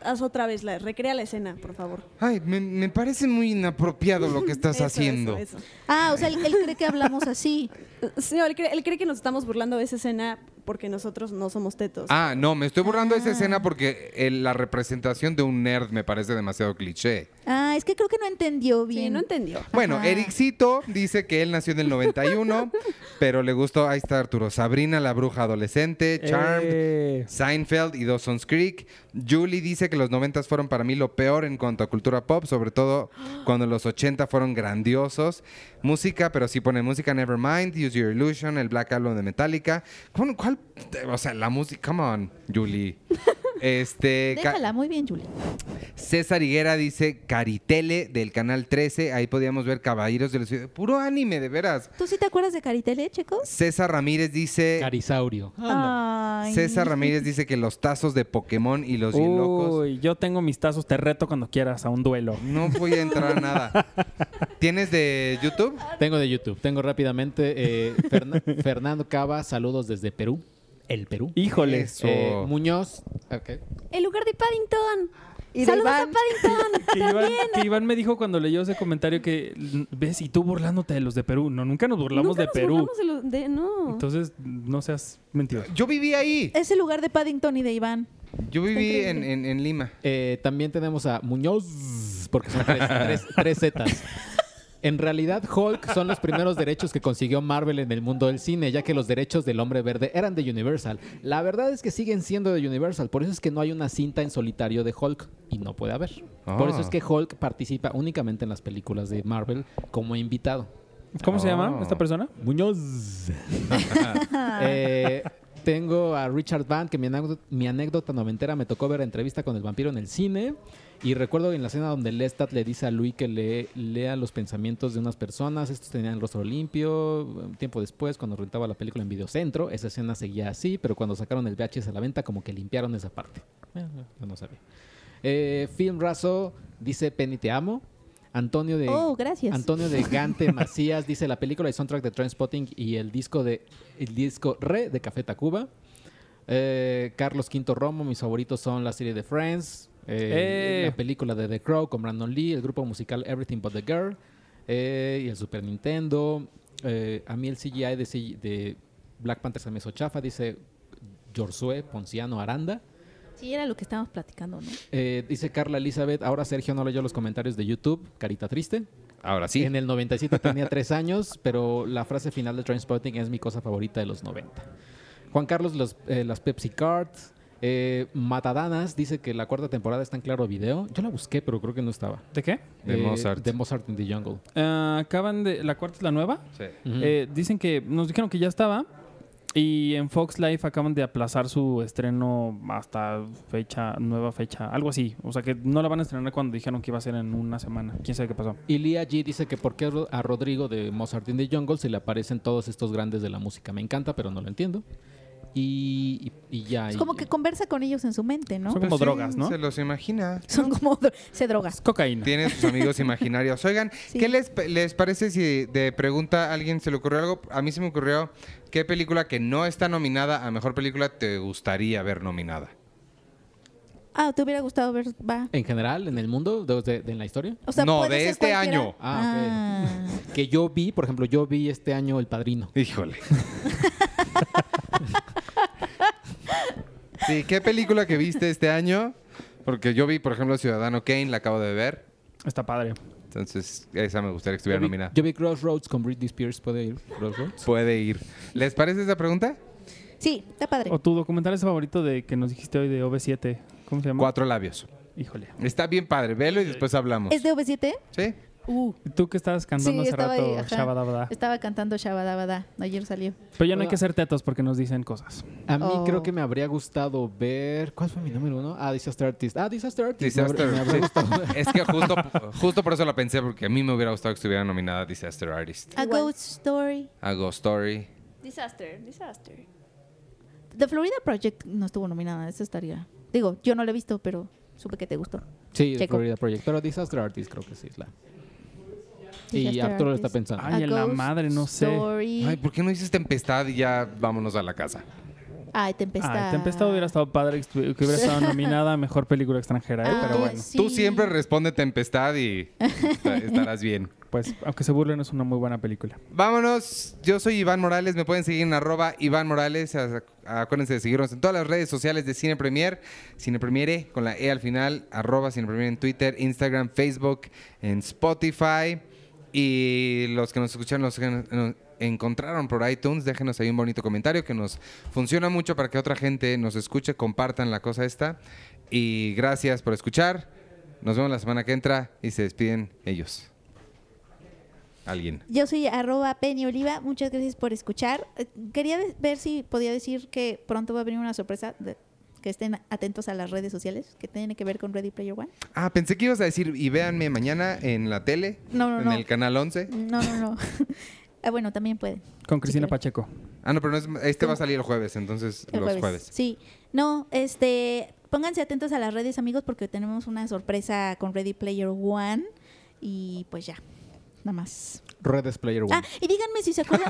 haz otra vez, recrea la escena, por favor. Ay, me parece muy inapropiado lo que estás Eso, haciendo. eso. O sea, él cree que hablamos así. Sí, él cree que nos estamos burlando de esa escena porque nosotros no somos tetos. No, me estoy burlando de esa escena porque la representación de un nerd me parece demasiado cliché. Es que creo que no entendió bien. Sí, no entendió. Bueno, Ajá. Ericito dice que él nació en el 91, pero le gustó, ahí está Arturo, Sabrina la bruja adolescente, Charmed, Seinfeld y Dawson's Creek. Julie dice que los 90 fueron para mí lo peor en cuanto a cultura pop, sobre todo cuando los 80 fueron grandiosos. Música, pero sí pone música, Nevermind, Use Your Illusion, el Black Album de Metallica. ¿Cuál? O sea, la música, come on, Julie. Déjala, muy bien, Julie. César Higuera dice Caritele del Canal 13. Ahí podíamos ver Caballeros de la Ciudad. Puro anime, de veras. ¿Tú sí te acuerdas de Caritele, Checo? César Ramírez dice... Carisaurio. Ay. César Ramírez dice que los tazos de Pokémon y los hielocos... Uy, yo tengo mis tazos, te reto cuando quieras a un duelo. No voy a entrar a nada. ¿Tienes de YouTube? Tengo de YouTube. Tengo rápidamente Fernando Cava, saludos desde Perú. El Perú. Híjole. Eso. Muñoz. Ok. El lugar de Paddington. Y Saludos de a Iván. Paddington. Que Iván me dijo cuando leyó ese comentario que, ves, y tú burlándote de los de Perú. No, nunca nos burlamos Nunca de nos Perú. burlamos no. Entonces, no seas mentiroso. Yo viví ahí. Es el lugar de Paddington y de Iván. Yo viví Está en, increíble. en Lima. También tenemos a Muñoz, porque son tres Zetas. En realidad, Hulk son los primeros derechos que consiguió Marvel en el mundo del cine, ya que los derechos del Hombre Verde eran de Universal. La verdad es que siguen siendo de Universal, por eso es que no hay una cinta en solitario de Hulk, y no puede haber. Por eso es que Hulk participa únicamente en las películas de Marvel como invitado. ¿Cómo se llama esta persona? Muñoz. Tengo a Richard Van, que mi anécdota noventera me tocó ver la entrevista con el vampiro en el cine. Y recuerdo en la escena donde Lestat le dice a Louis que lea los pensamientos de unas personas. Estos tenían el rostro limpio. Tiempo después, cuando rentaba la película en Videocentro, esa escena seguía así, pero cuando sacaron el VHS a la venta, como que limpiaron esa parte. Yo no sabía. Film Razo dice Penny te amo. Antonio Gracias. Antonio de Gante Macías dice la película y soundtrack de Trainspotting y el disco Re de Café Tacuba. Carlos Quinto Romo, mis favoritos son la serie de Friends, la película de The Crow con Brandon Lee, el grupo musical Everything But the Girl y el Super Nintendo. A mí el CGI de Black Panther se me hizo chafa, dice Josué Ponciano Aranda. Sí, era lo que estábamos platicando, ¿no? Dice Carla Elizabeth, ahora Sergio no leyó los comentarios de YouTube, carita triste. Ahora sí. En el 97 tenía 3 años, pero la frase final de Trainspotting es mi cosa favorita de los 90. Juan Carlos, las Pepsi Cards. Matadanas dice que la 4ª temporada está en Claro Video. Yo la busqué, pero creo que no estaba. ¿De qué? De Mozart. De Mozart in the Jungle. Acaban de... ¿La 4ª es la nueva? Sí. Ujú. Dicen que... Nos dijeron que ya estaba. Y en Fox Life acaban de aplazar su estreno hasta nueva fecha, algo así. O sea que no la van a estrenar cuando dijeron que iba a ser en una semana. ¿Quién sabe qué pasó? Y Lia G dice que por qué a Rodrigo de Mozart in the Jungle se le aparecen todos estos grandes de la música. Me encanta, pero no lo entiendo. Y ya. Es como que conversa con ellos en su mente, ¿no? Son como drogas, ¿no? Se los imagina. Son como... se droga. Es cocaína. Tiene sus amigos imaginarios. Oigan, Sí. ¿qué les parece si de pregunta a alguien se le ocurrió algo? A mí se me ocurrió, ¿qué película que no está nominada a Mejor Película te gustaría ver nominada? ¿te hubiera gustado ver? Va. En general, en el mundo, en la historia. O sea, No, puede de ser este cualquiera. año. Que yo vi, por ejemplo, este año El Padrino. Híjole. Sí, ¿qué película que viste este año? Porque yo vi, por ejemplo, Ciudadano Kane, la acabo de ver. Está padre. Entonces, esa me gustaría que estuviera nominada. Yo vi Crossroads con Britney Spears. ¿Puede ir Crossroads? Puede ir. ¿Les parece esa pregunta? Sí, está padre. ¿O tu documental es favorito de que nos dijiste hoy de OV7? ¿Cómo se llama? 4 labios. Híjole. Está bien padre. Velo y después hablamos. ¿Es de OV7? ¿Sí? ¿Y tú que estabas cantando Sí, hace estaba rato? ahí, ajá. Shabadabada. Estaba cantando Shabadabada. Ayer salió. Pero ya no hay que ser tetos porque nos dicen cosas. A mí Oh. creo que me habría gustado ver... ¿Cuál fue mi número 1? Disaster Artist. Disaster Artist. Disaster. Me habría Sí. gustado ver. Es que justo por eso la pensé, porque a mí me hubiera gustado que estuviera nominada Disaster Artist. A Igual. Ghost Story. A Ghost Story. Disaster. The Florida Project no estuvo nominada. Esa estaría... Digo, yo no la he visto, pero supe que te gustó. Sí, de Checo. Florida Project. Pero Disaster Artist creo que sí es la... Y Disaster Arturo lo está Artist. pensando. Ay, A en la Ghost madre, no sé. Story. Ay, ¿por qué no dices Tempestad y ya vámonos a la casa? Ay, Tempestad. Tempestad hubiera estado padre que hubiera estado nominada a Mejor Película Extranjera, pero bueno. Sí. Tú siempre responde Tempestad y estarás bien. Pues, aunque se burlen, es una muy buena película. Vámonos. Yo soy Iván Morales. Me pueden seguir en @Iván Morales. Acuérdense de seguirnos en todas las redes sociales de Cine Premier. Cine Premiere con la E al final. @Cine Premier en Twitter, Instagram, Facebook, en Spotify. Y los que nos escuchan, los que nos encontraron por iTunes, déjenos ahí un bonito comentario que nos funciona mucho para que otra gente nos escuche, compartan la cosa esta. Y gracias por escuchar. Nos vemos la semana que entra y se despiden ellos. Alguien. Yo soy @Penny Oliva. Muchas gracias por escuchar. Quería ver si podía decir que pronto va a venir una sorpresa. Que estén atentos a las redes sociales que tiene que ver con Ready Player One. Pensé que ibas a decir, y véanme mañana en la tele, en el canal 11. No. Bueno, también pueden. Con Cristina Sí, Pacheco. No, pero va a salir el jueves, entonces El los jueves. Sí. No, pónganse atentos a las redes, amigos, porque tenemos una sorpresa con Ready Player One. Y pues ya, nada más. Redes Player One. Y díganme si se acuerdan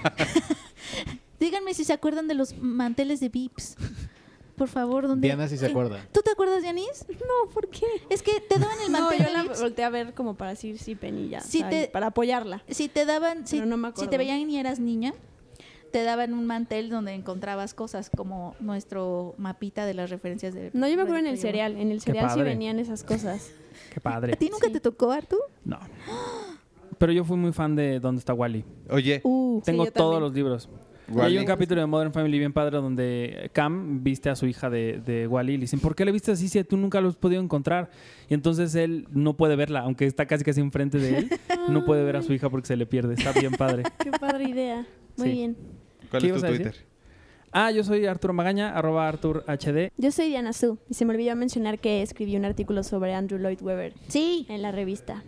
díganme si se acuerdan de los manteles de Vips. Por favor, ¿dónde? Diana sí se acuerda. ¿Tú te acuerdas, Dianis? No, ¿por qué? Es que te daban el No, mantel yo de la Vips. volteé a ver como para decir sí, Penny, ya. Sí, o sea, para apoyarla. Si te daban, Pero no me si acuerdo. te veían y eras niña, te daban un mantel donde encontrabas cosas como nuestro mapita de las referencias de... No, yo me acuerdo en Ready el Player One. cereal. En el cereal sí padre. venían esas cosas. Qué padre. ¿A ti nunca Sí. te tocó, Artu? No. Pero yo fui muy fan de ¿Dónde está Wally? Oye, Tengo yo todos también. los libros. Y Wall-E. hay un capítulo de Modern Family bien padre donde Cam viste a su hija de Wally y le dicen, ¿por qué le viste así si tú nunca lo has podido encontrar? Y entonces él no puede verla, aunque está casi enfrente de él, no puede ver a su hija porque se le pierde. Está bien padre. Qué padre idea. Muy Sí. bien. ¿cuál ¿Qué es tu ibas a decir? Twitter? Yo soy Arturo Magaña, @ArturHD. Yo soy Diana Su y se me olvidó mencionar que escribí un artículo sobre Andrew Lloyd Webber Sí. en la revista.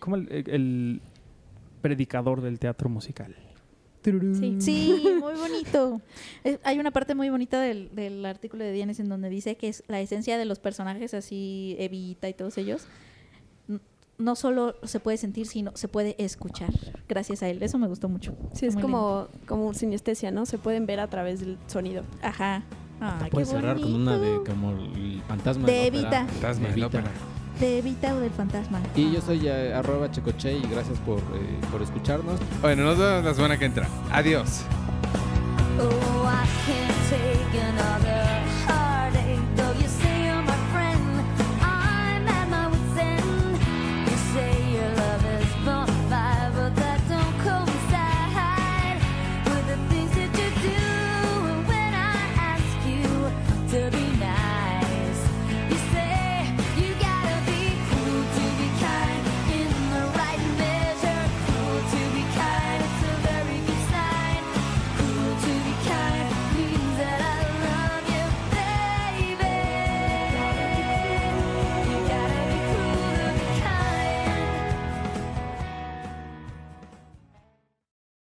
El predicador del teatro musical. Sí. Sí, muy bonito. Hay una parte muy bonita del artículo de Dianis en donde dice que es la esencia de los personajes, así Evita y todos ellos, no solo se puede sentir, sino se puede escuchar gracias a él. Eso me gustó mucho. Sí, es Muy lindo. como sinestesia, ¿no? Se pueden ver a través del sonido. Ajá. Ay, Puedes qué cerrar con una de bonito. como el fantasma De la ópera. Evita. Fantasma De de la Evita. ópera. De Evita o del fantasma. Y yo soy @Checoche y gracias por escucharnos. Bueno, nos vemos la semana que entra. Adiós. Oh, I can't take another